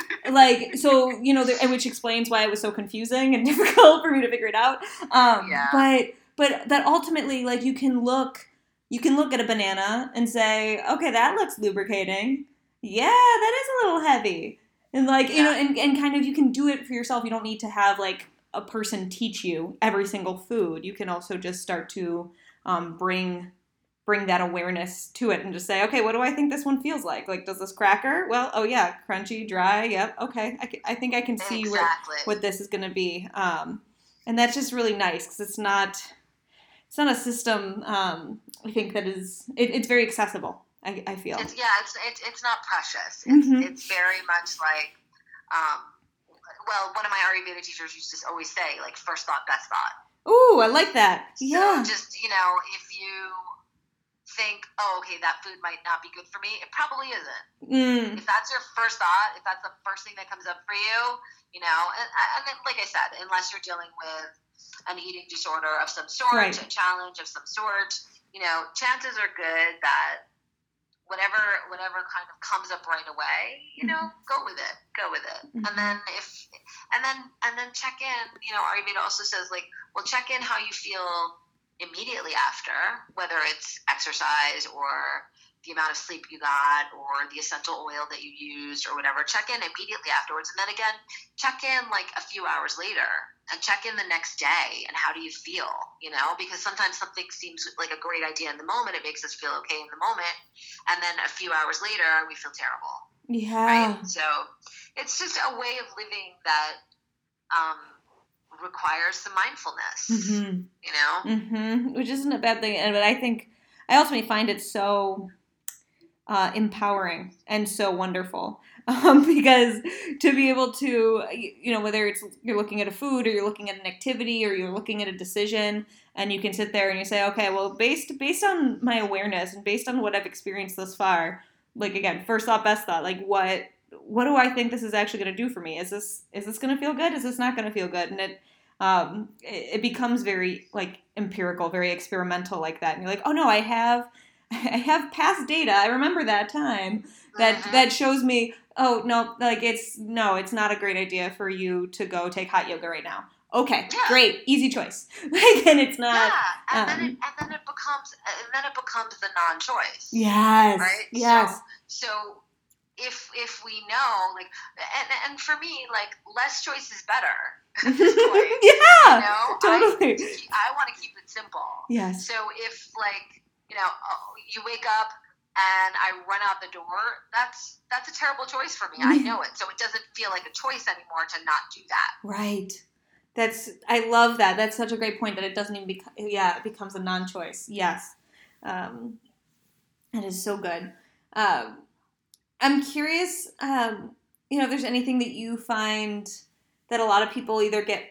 Speaker 1: like, so, you know, the, and which explains why it was so confusing and difficult for me to figure it out. Um, yeah. But, but that ultimately, like, you can look, you can look at a banana and say, okay, that looks lubricating. Yeah, that is a little heavy. And like, yeah. you know, and, and kind of, you can do it for yourself. You don't need to have like a person teach you every single food. You can also just start to um, bring bring that awareness to it and just say, okay, what do I think this one feels like? Like, does this cracker? Well, oh yeah, crunchy, dry. Yep. Okay. I, I think I can see
Speaker 2: exactly.
Speaker 1: what, what this is going to be. Um, and that's just really nice because it's not, it's not a system, um, I think that is, it, it's very accessible. I, I feel.
Speaker 2: It's, yeah. It's, it's, it's not precious. It's, mm-hmm. it's very much like, um, well, one of my Ayurveda teachers used to always say, like, first thought, best thought.
Speaker 1: Ooh, I like that.
Speaker 2: So
Speaker 1: yeah.
Speaker 2: just, you know, if you think, oh, okay, that food might not be good for me, it probably isn't. Mm. If that's your first thought, if that's the first thing that comes up for you, you know, and, and then, like I said, unless you're dealing with an eating disorder of some sort, right. a challenge of some sort, you know, chances are good that whatever whatever kind of comes up right away, you know, mm-hmm. go with it, go with it. Mm-hmm. And then if, and then, and then check in, you know, Ayurveda also says, like, well, check in how you feel immediately after, whether it's exercise or the amount of sleep you got or the essential oil that you used or whatever. Check in immediately afterwards. And then again, check in like a few hours later and check in the next day. And how do you feel, you know, because sometimes something seems like a great idea in the moment. It makes us feel okay in the moment. And then a few hours later, we feel terrible.
Speaker 1: Yeah.
Speaker 2: Right? So it's just a way of living that, um, requires some mindfulness, mm-hmm. you know,
Speaker 1: mm-hmm. which isn't a bad thing. But I think I ultimately find it so uh, empowering and so wonderful um, because to be able to, you know, whether it's you're looking at a food or you're looking at an activity or you're looking at a decision, and you can sit there and you say, okay, well, based based on my awareness and based on what I've experienced thus far, like again, first thought, best thought, like what. What do I think this is actually going to do for me? Is this is this going to feel good? Is this not going to feel good? And it, um, it it becomes very like empirical, very experimental like that. And you're like, oh no, I have I have past data. I remember that time that uh-huh. that shows me. Oh no, like it's no, it's not a great idea for you to go take hot yoga right now. Okay, yeah. Great, easy choice. Like, and it's not.
Speaker 2: Yeah, and um, then it and then it becomes and then it becomes the non-choice.
Speaker 1: Yes.
Speaker 2: Right.
Speaker 1: Yes.
Speaker 2: So. so If if we know, like, and, and for me, like, less choice is better at this point.
Speaker 1: Yeah,
Speaker 2: you know?
Speaker 1: totally.
Speaker 2: I, I want to keep it simple.
Speaker 1: Yes.
Speaker 2: So if, like, you know, you wake up and I run out the door, that's that's a terrible choice for me. I know it. So it doesn't feel like a choice anymore to not do that.
Speaker 1: Right. That's, I love that. That's such a great point that it doesn't even become, yeah, it becomes a non-choice. Yes. Um, that is so good. Um, I'm curious, um, you know, if there's anything that you find that a lot of people either get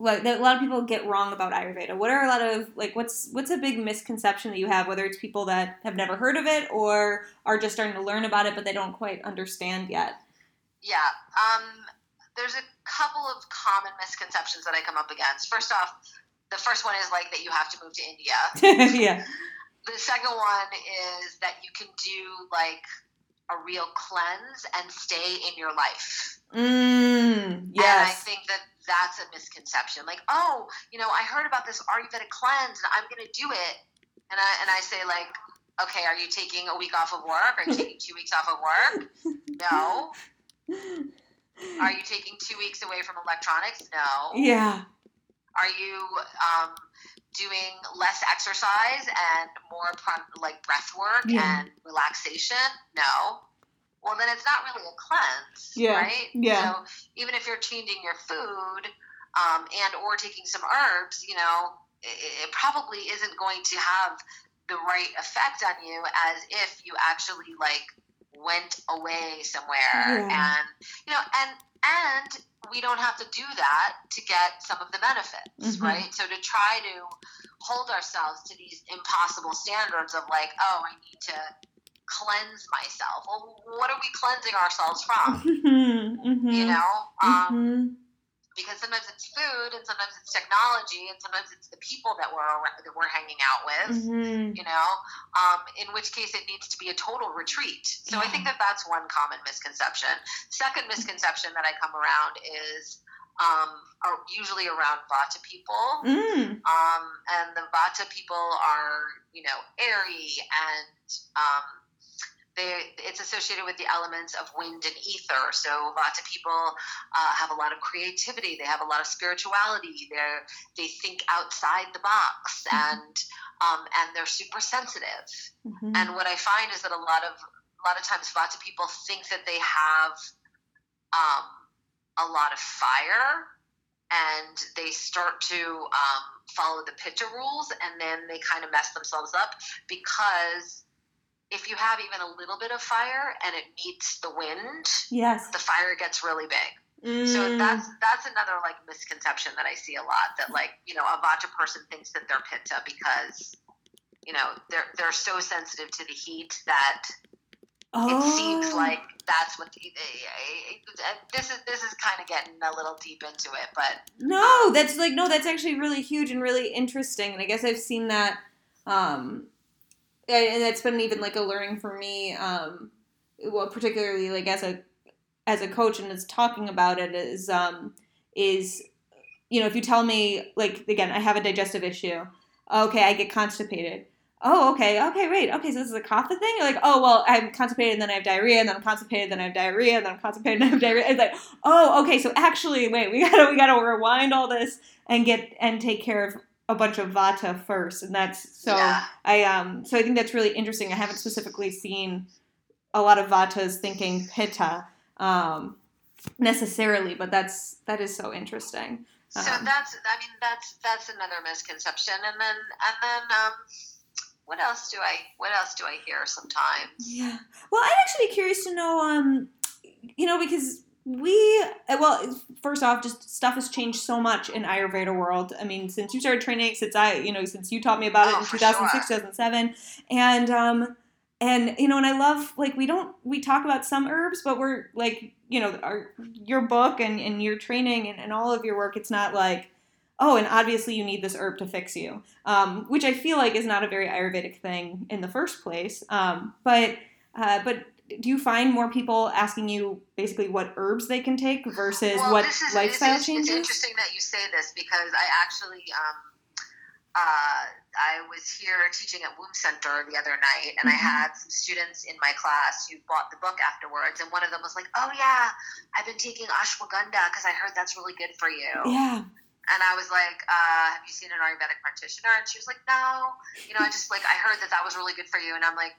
Speaker 1: like that a lot of people get wrong about Ayurveda? What are a lot of, like, what's what's a big misconception that you have, whether it's people that have never heard of it or are just starting to learn about it but they don't quite understand yet?
Speaker 2: Yeah. Um, there's a couple of common misconceptions that I come up against. First off, the first one is like that you have to move to India.
Speaker 1: Yeah.
Speaker 2: The second one is that you can do like a real cleanse and stay in your life.
Speaker 1: Mm, yes.
Speaker 2: And I think that that's a misconception. Like, oh, you know, I heard about this Ayurvedic cleanse and I'm going to do it. And I, and I say like, okay, are you taking a week off of work? Are you taking two weeks off of work? No. Are you taking two weeks away from electronics? No.
Speaker 1: Yeah.
Speaker 2: Are you um, doing less exercise and more like breath work yeah. and relaxation? No. Well, then it's not really a cleanse,
Speaker 1: yeah.
Speaker 2: right?
Speaker 1: Yeah.
Speaker 2: So even if you're changing your food um, and or taking some herbs, you know, it, it probably isn't going to have the right effect on you as if you actually like went away somewhere yeah. and you know and and we don't have to do that to get some of the benefits, mm-hmm. right? So to try to hold ourselves to these impossible standards of like, oh, I need to cleanse myself. Well, what are we cleansing ourselves from?
Speaker 1: Mm-hmm.
Speaker 2: You know, um,
Speaker 1: mm-hmm.
Speaker 2: because sometimes it's food, and sometimes it's technology, and sometimes it's the people that we're that we're hanging out with.
Speaker 1: Mm-hmm. You
Speaker 2: know, um, in which case it needs to be a total retreat. So yeah. I think that that's one common misconception. Second misconception that I come around is um, are usually around Vata people,
Speaker 1: mm.
Speaker 2: um, and the Vata people are you know airy and um, They, it's associated with the elements of wind and ether. So Vata people uh, have a lot of creativity. They have a lot of spirituality. They they think outside the box, mm-hmm. and um, and they're super sensitive. Mm-hmm. And what I find is that a lot of a lot of times Vata people think that they have um, a lot of fire, and they start to um, follow the Pitta rules, and then they kind of mess themselves up because if you have even a little bit of fire and it meets the wind,
Speaker 1: yes,
Speaker 2: the fire gets really big.
Speaker 1: Mm.
Speaker 2: So that's that's another like misconception that I see a lot, that like, you know, a Vata person thinks that they're Pitta because, you know, they're they're so sensitive to the heat that
Speaker 1: oh.
Speaker 2: it seems like that's what the, this is this is kind of getting a little deep into it, but
Speaker 1: no,
Speaker 2: um,
Speaker 1: that's like no, that's actually really huge and really interesting, and I guess I've seen that. Um, And that's been even like a learning for me, um, well, particularly like as a as a coach, and is talking about it is um, is you know, if you tell me like again I have a digestive issue, okay, I get constipated. Oh, okay, okay, wait, okay, so this is a kapha thing. You're like, oh, well, I'm constipated, and then I have diarrhea, and then I'm constipated, then I have diarrhea, and then I'm constipated, and I have diarrhea. It's like, oh, okay, so actually, wait, we gotta we gotta rewind all this and get and take care of a bunch of Vata first, and that's so
Speaker 2: yeah.
Speaker 1: I um so I think that's really interesting. I haven't specifically seen a lot of Vatas thinking Pitta um, necessarily, but that's that is so interesting.
Speaker 2: So
Speaker 1: um,
Speaker 2: that's I mean that's that's another misconception, and then and then um, what else do I what else do I hear sometimes?
Speaker 1: Yeah, well, I'd actually be curious to know um you know because. We, well, first off, just stuff has changed so much in Ayurveda world. I mean, since you started training, since I, you know, since you taught me about
Speaker 2: oh,
Speaker 1: it in two thousand six,
Speaker 2: sure.
Speaker 1: two thousand seven. And, um, and, you know, and I love, like, we don't, we talk about some herbs, but we're like, you know, our, your book and, and your training and, and all of your work, it's not like, oh, and obviously you need this herb to fix you, um, which I feel like is not a very Ayurvedic thing in the first place. Um, but, uh, but, do you find more people asking you basically what herbs they can take versus
Speaker 2: well,
Speaker 1: what
Speaker 2: this is,
Speaker 1: lifestyle
Speaker 2: this is,
Speaker 1: changes?
Speaker 2: It's interesting that you say this because I actually, um, uh, I was here teaching at Womb Center the other night, and mm-hmm. I had some students in my class who bought the book afterwards, and one of them was like, oh yeah, I've been taking ashwagandha because I heard that's really good for you.
Speaker 1: Yeah.
Speaker 2: And I was like, uh, have you seen an Ayurvedic practitioner? And she was like, no. You know, I just like, I heard that that was really good for you. And I'm like,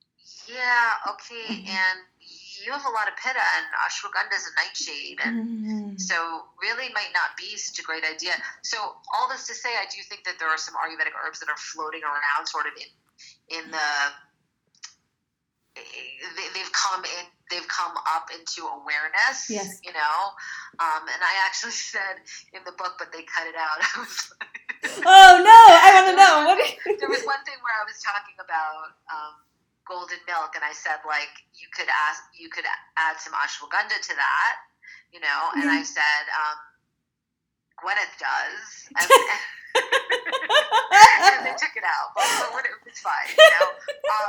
Speaker 2: yeah, okay, and you have a lot of Pitta, and ashwagandha is a nightshade, and
Speaker 1: mm-hmm.
Speaker 2: so really might not be such a great idea. So all this to say, I do think that there are some Ayurvedic herbs that are floating around sort of in, in the, they, they've come in, they've come up into awareness,
Speaker 1: yes.
Speaker 2: you know. Um, and I actually said in the book, but they cut it out. I was like,
Speaker 1: oh no, I want to know. What?
Speaker 2: Thing, there was one thing where I was talking about um, golden milk, and I said like you could ask, you could add some ashwagandha to that, you know. And I said um, Gwyneth does, and, and they took it out, but, but it's fine, you know. Um,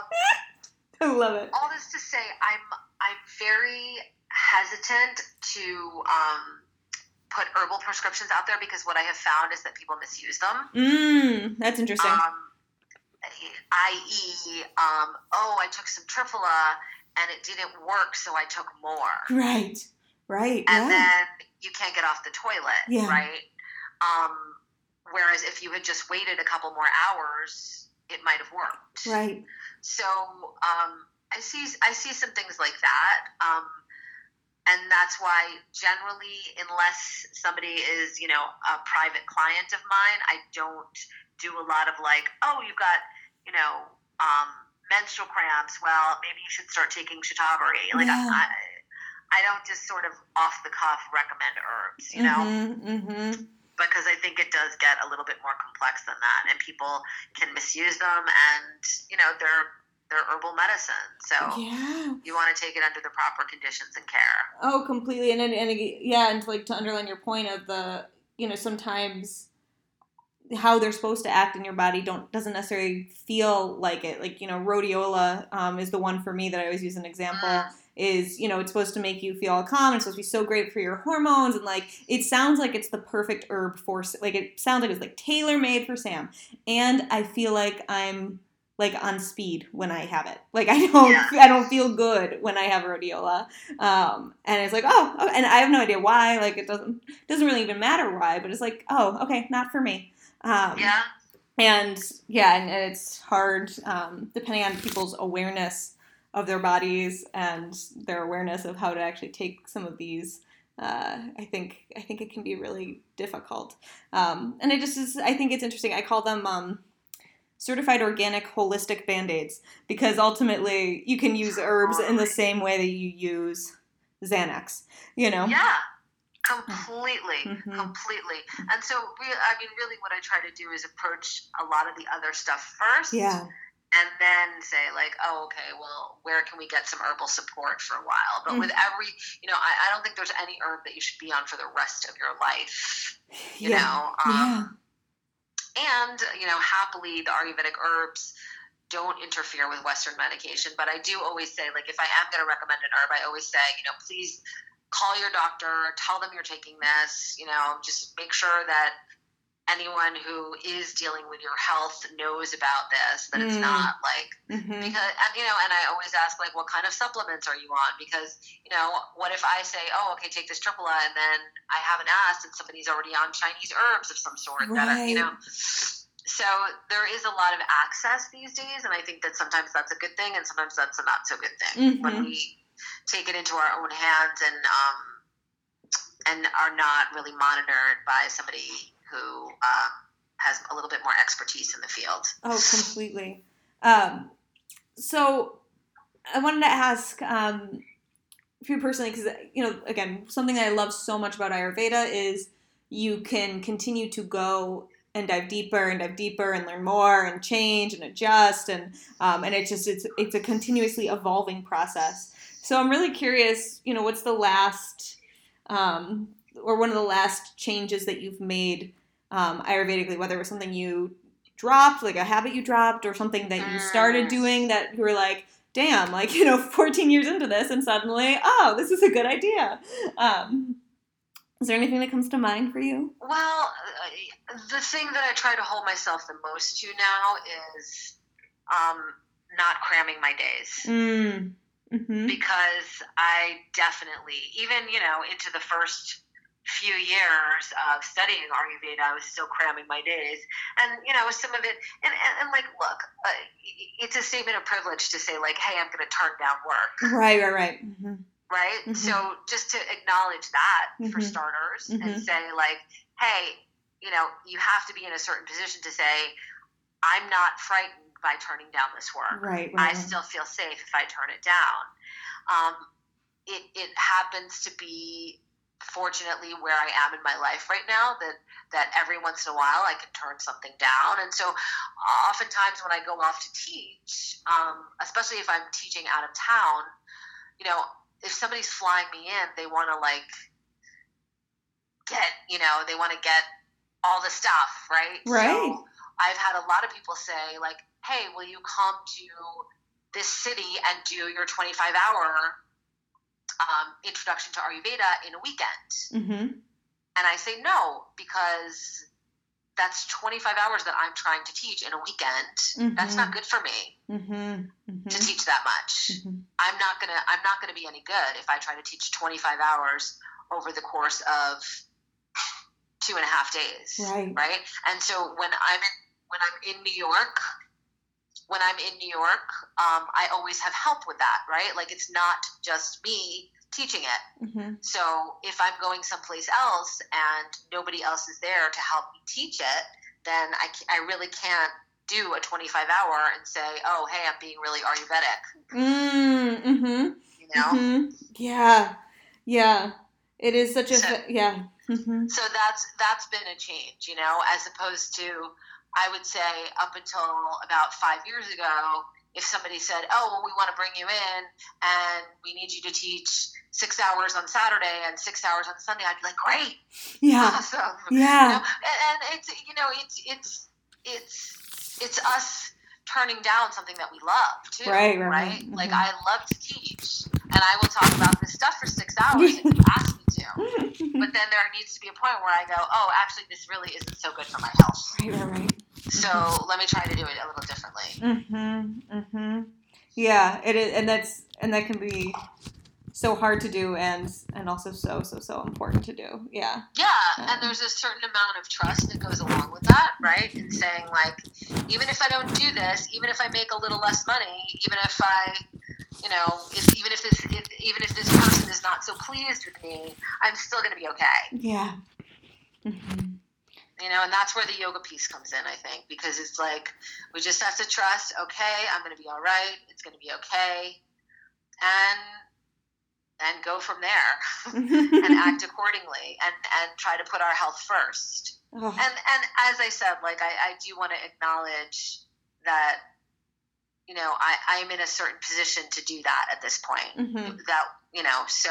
Speaker 1: I love it.
Speaker 2: All this to say, I'm I'm very hesitant to um, put herbal prescriptions out there because what I have found is that people misuse them.
Speaker 1: Mm, that's interesting.
Speaker 2: Um, that is, um, oh, I took some Triphala and it didn't work, so I took more.
Speaker 1: Right, right.
Speaker 2: And
Speaker 1: yeah.
Speaker 2: then you can't get off the toilet,
Speaker 1: yeah.
Speaker 2: right? Um, whereas if you had just waited a couple more hours, it might have worked.
Speaker 1: Right.
Speaker 2: So um, I see I see some things like that, um, and that's why generally, unless somebody is, you know, a private client of mine, I don't do a lot of like, oh, you've got, you know, um, menstrual cramps. Well, maybe you should start taking Shatavari. Like
Speaker 1: yeah.
Speaker 2: I, I don't just sort of off the cuff recommend herbs, you know.
Speaker 1: Mm-hmm, mm-hmm.
Speaker 2: Because I think it does get a little bit more complex than that, and people can misuse them, and you know they're they're herbal medicine, so
Speaker 1: yeah.
Speaker 2: you want to take it under the proper conditions and care.
Speaker 1: Oh, completely, and and, and yeah, and to, like to underline your point of the you know sometimes how they're supposed to act in your body don't doesn't necessarily feel like it. Like you know, rhodiola um, is the one for me that I always use as an example. Mm. Is, you know, it's supposed to make you feel calm. It's supposed to be so great for your hormones. And, like, it sounds like it's the perfect herb for, like, it sounds like it's, like, tailor-made for Sam. And I feel like I'm, like, on speed when I have it. Like, I don't yeah. I don't feel good when I have rhodiola. Um, and it's like, oh, oh, and I have no idea why. Like, it doesn't doesn't really even matter why. But it's like, oh, okay, not for me. Um,
Speaker 2: yeah.
Speaker 1: And, yeah, and, and it's hard, um, depending on people's awareness of their bodies and their awareness of how to actually take some of these, uh, I think I think it can be really difficult. Um, and it just is, I think it's interesting. I call them um, certified organic holistic Band-Aids because ultimately you can use herbs in the same way that you use Xanax, you know?
Speaker 2: Yeah, completely,
Speaker 1: mm-hmm.
Speaker 2: completely. And so, we, I mean, really what I try to do is approach a lot of the other stuff first.
Speaker 1: Yeah.
Speaker 2: And then say like, oh, okay, well, where can we get some herbal support for a while? But mm-hmm. with every, you know, I, I don't think there's any herb that you should be on for the rest of your life, you
Speaker 1: yeah.
Speaker 2: know? Um,
Speaker 1: yeah.
Speaker 2: And, you know, happily the Ayurvedic herbs don't interfere with Western medication. But I do always say, like, if I am going to recommend an herb, I always say, you know, please call your doctor, tell them you're taking this, you know, just make sure that anyone who is dealing with your health knows about this, that it's mm. not like, mm-hmm. because, and, you know, and I always ask, like, what kind of supplements are you on? Because, you know, what if I say, oh, okay, take this Triphala, and then I haven't asked, and somebody's already on Chinese herbs of some sort, right. that, you know. So there is a lot of access these days, and I think that sometimes that's a good thing, and sometimes that's a not so good thing. Mm-hmm. When we take it into our own hands and, um, and are not really monitored by somebody who um, has a little bit more expertise in the field.
Speaker 1: Oh, completely. Um, so I wanted to ask um, for you personally, because, you know, again, something that I love so much about Ayurveda is you can continue to go and dive deeper and dive deeper and learn more and change and adjust. And um, and it's just, it's, it's a continuously evolving process. So I'm really curious, you know, what's the last... Um, or one of the last changes that you've made um, Ayurvedically, whether it was something you dropped, like a habit you dropped, or something that you started doing that you were like, damn, like, you know, fourteen years into this, and suddenly, oh, this is a good idea. Um, is there anything that comes to mind for you?
Speaker 2: Well, the thing that I try to hold myself the most to now is um, not cramming my days.
Speaker 1: Mm. Mm-hmm.
Speaker 2: Because I definitely, even, you know, into the first few years of studying Ayurveda, I was still cramming my days. And, you know, some of it, and, and, and like, look, uh, it's a statement of privilege to say, like, hey, I'm going to turn down work.
Speaker 1: Right, right, right. Mm-hmm.
Speaker 2: Right? Mm-hmm. So just to acknowledge that, mm-hmm. for starters, mm-hmm. and say, like, hey, you know, you have to be in a certain position to say, I'm not frightened by turning down this work.
Speaker 1: Right, right.
Speaker 2: I still feel safe if I turn it down. Um, it, it happens to be, fortunately, where I am in my life right now, that, that every once in a while I can turn something down. And so oftentimes when I go off to teach, um, especially if I'm teaching out of town, you know, if somebody's flying me in, they want to like get, you know, they want to get all the stuff, right?
Speaker 1: Right.
Speaker 2: So I've had a lot of people say like, hey, will you come to this city and do your twenty-five hour um, introduction to Ayurveda in a weekend?
Speaker 1: Mm-hmm.
Speaker 2: And I say no, because that's twenty-five hours that I'm trying to teach in a weekend.
Speaker 1: Mm-hmm.
Speaker 2: That's not good for me
Speaker 1: Mm-hmm. Mm-hmm.
Speaker 2: to teach that much.
Speaker 1: Mm-hmm.
Speaker 2: I'm not gonna I'm not gonna be any good if I try to teach twenty-five hours over the course of two and a half days.
Speaker 1: Right.
Speaker 2: Right. And so when I'm in when I'm in New York, when I'm in New York, um, I always have help with that, right? Like it's not just me teaching it.
Speaker 1: Mm-hmm.
Speaker 2: So if I'm going someplace else and nobody else is there to help me teach it, then I, I really can't do a twenty-five hour and say, oh, hey, I'm being really Ayurvedic.
Speaker 1: Mm-hmm.
Speaker 2: You know?
Speaker 1: Mm-hmm. Yeah. Yeah. It is such a,
Speaker 2: So,
Speaker 1: yeah. Mm-hmm.
Speaker 2: so that's that's been a change, you know, as opposed to, I would say up until about five years ago, if somebody said, oh, well, we want to bring you in and we need you to teach six hours on Saturday and six hours on Sunday, I'd be like, great.
Speaker 1: Yeah.
Speaker 2: Awesome.
Speaker 1: Yeah.
Speaker 2: You know? and, and it's, you know, it's, it's, it's, it's us turning down something that we love too.
Speaker 1: Right, right,
Speaker 2: right?
Speaker 1: right. Mm-hmm.
Speaker 2: Like I love to teach and I will talk about this stuff for six hours if you ask me to. But then there needs to be a point where I go, oh, actually, this really isn't so good for my health.
Speaker 1: Right, right, right.
Speaker 2: So
Speaker 1: Mm-hmm.
Speaker 2: let me try to do it a little differently.
Speaker 1: Mm-hmm. Mm-hmm. Yeah, it is, and that's and that can be so hard to do, and and also so so so important to do. Yeah.
Speaker 2: Yeah,
Speaker 1: um,
Speaker 2: and there's a certain amount of trust that goes along with that, right? And saying like, even if I don't do this, even if I make a little less money, even if I, you know, if, even if this if, even if this person is not so pleased with me, I'm still going to be okay.
Speaker 1: Yeah. Mm-hmm.
Speaker 2: You know, and that's where the yoga piece comes in, I think, because it's like, we just have to trust, okay, I'm going to be all right, it's going to be okay, and and go from there and act accordingly and, and try to put our health first.
Speaker 1: Oh.
Speaker 2: And and as I said, like, I, I do want to acknowledge that, you know, I, I'm in a certain position to do that at this point.
Speaker 1: Mm-hmm.
Speaker 2: That, you know, so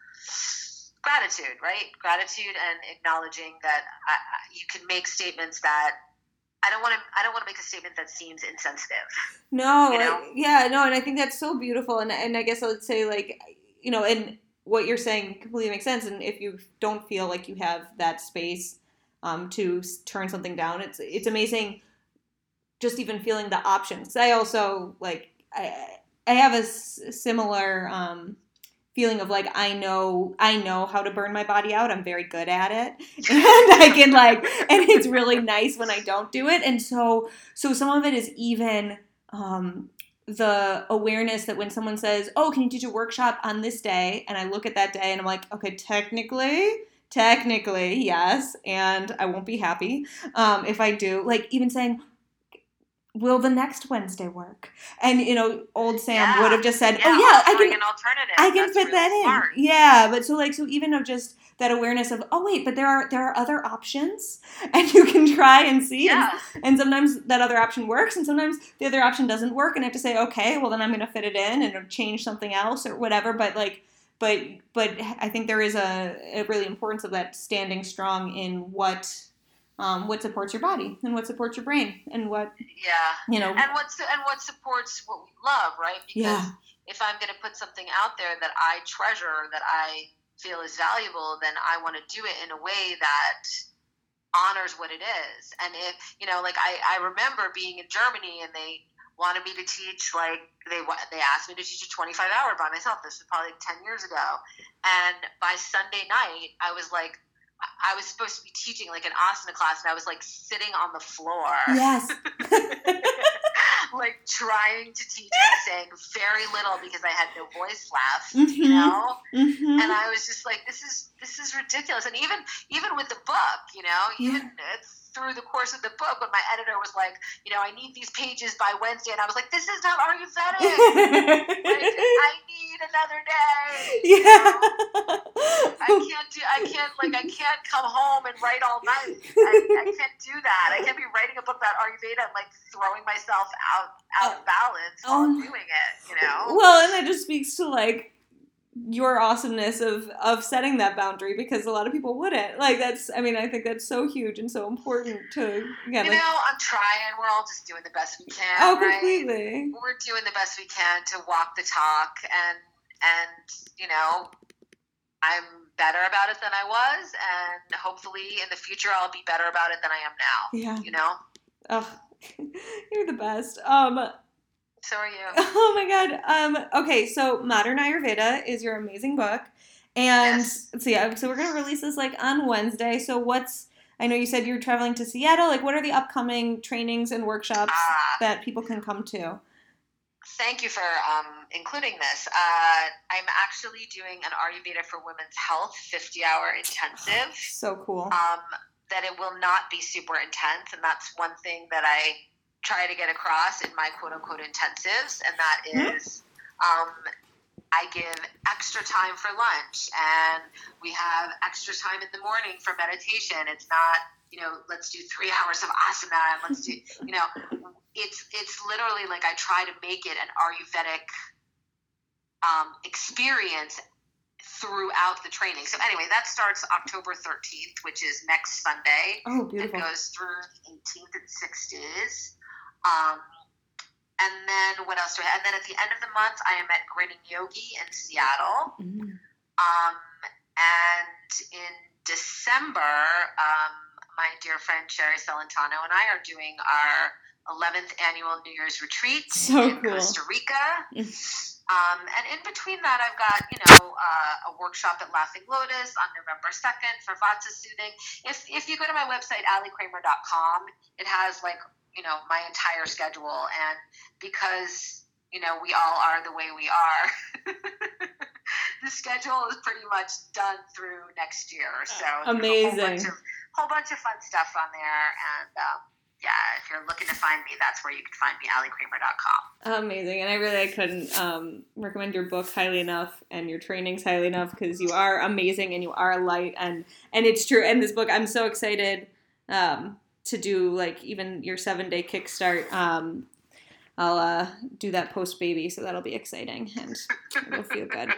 Speaker 2: gratitude, right? Gratitude and acknowledging that I, you can make statements that I don't want to. I don't want to make a statement that seems insensitive.
Speaker 1: No,
Speaker 2: you know?
Speaker 1: I, yeah, no, and I think that's so beautiful, and and I guess I would say like, you know, and what you're saying completely makes sense. And if you don't feel like you have that space um, to turn something down, it's it's amazing. Just even feeling the options. I also like I I have a s- similar. Um, feeling of like I know I know how to burn my body out. I'm very good at it, and I can like, and it's really nice when I don't do it. And so so some of it is even um, the awareness that when someone says, "Oh, can you teach a workshop on this day?" and I look at that day and I'm like, okay, technically. Technically, yes, and I won't be happy um, if I do. Like even saying, will the next Wednesday work? And, you know, old Sam
Speaker 2: yeah.
Speaker 1: would have just said,
Speaker 2: yeah,
Speaker 1: oh, yeah, I can,
Speaker 2: an alternative.
Speaker 1: I can
Speaker 2: That's
Speaker 1: fit
Speaker 2: really
Speaker 1: that
Speaker 2: smart.
Speaker 1: in. Yeah, but so, like, so even of just that awareness of, oh, wait, but there are there are other options, and you can try and see.
Speaker 2: Yeah.
Speaker 1: And, and sometimes that other option works, and sometimes the other option doesn't work, and I have to say, okay, well, then I'm going to fit it in and change something else or whatever. But, like, but but I think there is a, a really importance of that standing strong in what... Um, what supports your body and what supports your brain and what,
Speaker 2: yeah,
Speaker 1: you know,
Speaker 2: and what's and what supports what we love, right? Because
Speaker 1: yeah.
Speaker 2: if I'm going to put something out there that I treasure, that I feel is valuable, then I want to do it in a way that honors what it is. And if, you know, like I, I remember being in Germany and they wanted me to teach, like they they asked me to teach a twenty-five hour by myself. This was probably ten years ago. And by Sunday night, I was like, I was supposed to be teaching like an asana class, and I was like sitting on the floor.
Speaker 1: Yes.
Speaker 2: Like trying to teach and saying very little because I had no voice left,
Speaker 1: mm-hmm.
Speaker 2: you know?
Speaker 1: Mm-hmm.
Speaker 2: And I was just like, this is, this is ridiculous. And even, even with the book, you know, even
Speaker 1: yeah.
Speaker 2: through the course of the book, when my editor was like, you know, I need these pages by Wednesday. And I was like, this is not Ayurvedic. Like, I need need another day.
Speaker 1: Yeah.
Speaker 2: I can't do, I can't, like, I can't come home and write all night. I, I can't do that. I can't be writing a book about Ayurveda and, like, throwing myself out, out of balance while
Speaker 1: um,
Speaker 2: I'm doing it, you know?
Speaker 1: Well, and that just speaks to, like, your awesomeness of, of setting that boundary, because a lot of people wouldn't. Like, that's, I mean, I think that's so huge and so important to, yeah,
Speaker 2: you
Speaker 1: like,
Speaker 2: know, I'm trying. We're all just doing the best we can,
Speaker 1: oh,
Speaker 2: right?
Speaker 1: completely.
Speaker 2: We're doing the best we can to walk the talk, and, and, you know, I'm better about it than I was, and hopefully in the future I'll be better about it than I am now.
Speaker 1: Yeah.
Speaker 2: You know?
Speaker 1: Oh, you're the best. Um,
Speaker 2: So are you.
Speaker 1: Oh my god. Um, okay, so Modern Ayurveda is your amazing book. And
Speaker 2: Yes.
Speaker 1: so yeah, so we're gonna release this like on Wednesday. So what's I know you said you're traveling to Seattle. Like, what are the upcoming trainings and workshops
Speaker 2: Ah.
Speaker 1: that people can come to?
Speaker 2: Thank you for um, including this. Uh, I'm actually doing an Ayurveda for Women's Health fifty-hour intensive.
Speaker 1: So cool.
Speaker 2: Um, that it will not be super intense, and that's one thing that I try to get across in my quote-unquote intensives, and that is um, I give extra time for lunch, and we have extra time in the morning for meditation. It's not, you know, let's do three hours of asana, and let's do, you know, it's it's literally like I try to make it an Ayurvedic um, experience throughout the training. So anyway, that starts October thirteenth, which is next Sunday.
Speaker 1: Oh, beautiful.
Speaker 2: It goes through the eighteenth and six days. Um, and then what else do I have? And then at the end of the month, I am at Grinning Yogi in Seattle.
Speaker 1: Mm.
Speaker 2: Um, and in December, um, my dear friend Sherry Celentano and I are doing our eleventh annual New Year's retreat
Speaker 1: So
Speaker 2: in
Speaker 1: cool.
Speaker 2: Costa Rica. Um, and in between that, I've got, you know, uh, a workshop at Laughing Lotus on November second for Vata Soothing. If if you go to my website, ali kramer dot com, it has, like, you know, my entire schedule. And because, you know, we all are the way we are, the schedule is pretty much done through next year. So
Speaker 1: amazing.
Speaker 2: A whole bunch of, whole bunch of fun stuff on there. And, um, yeah, if you're looking to find me, that's where you can find me, ali kramer dot com.
Speaker 1: Amazing. And I really I couldn't um, recommend your book highly enough and your trainings highly enough, because you are amazing and you are a light. And, and it's true. And this book, I'm so excited um, to do, like, even your seven-day kickstart. Um, I'll uh, do that post-baby, so that'll be exciting. And it'll feel good.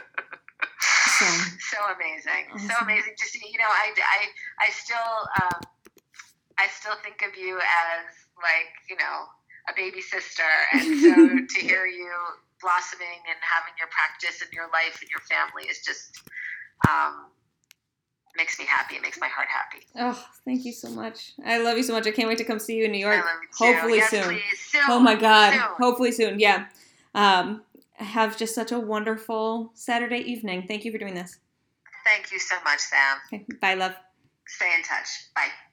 Speaker 1: So,
Speaker 2: so amazing.
Speaker 1: Awesome.
Speaker 2: So amazing to see. You know, I, I, I still... Um, I still think of you as, like, you know, a baby sister. And so to hear you blossoming and having your practice and your life and your family is just, um, makes me happy. It makes my heart happy.
Speaker 1: Oh, thank you so much. I love you so much. I can't wait to come see you in New York.
Speaker 2: I love you too.
Speaker 1: Hopefully
Speaker 2: yes,
Speaker 1: soon.
Speaker 2: Please. Soon.
Speaker 1: Oh my God.
Speaker 2: Soon.
Speaker 1: Hopefully soon. Yeah. Um, have just such a wonderful Saturday evening. Thank you for doing this.
Speaker 2: Thank you so much, Sam.
Speaker 1: Okay. Bye, love.
Speaker 2: Stay in touch. Bye.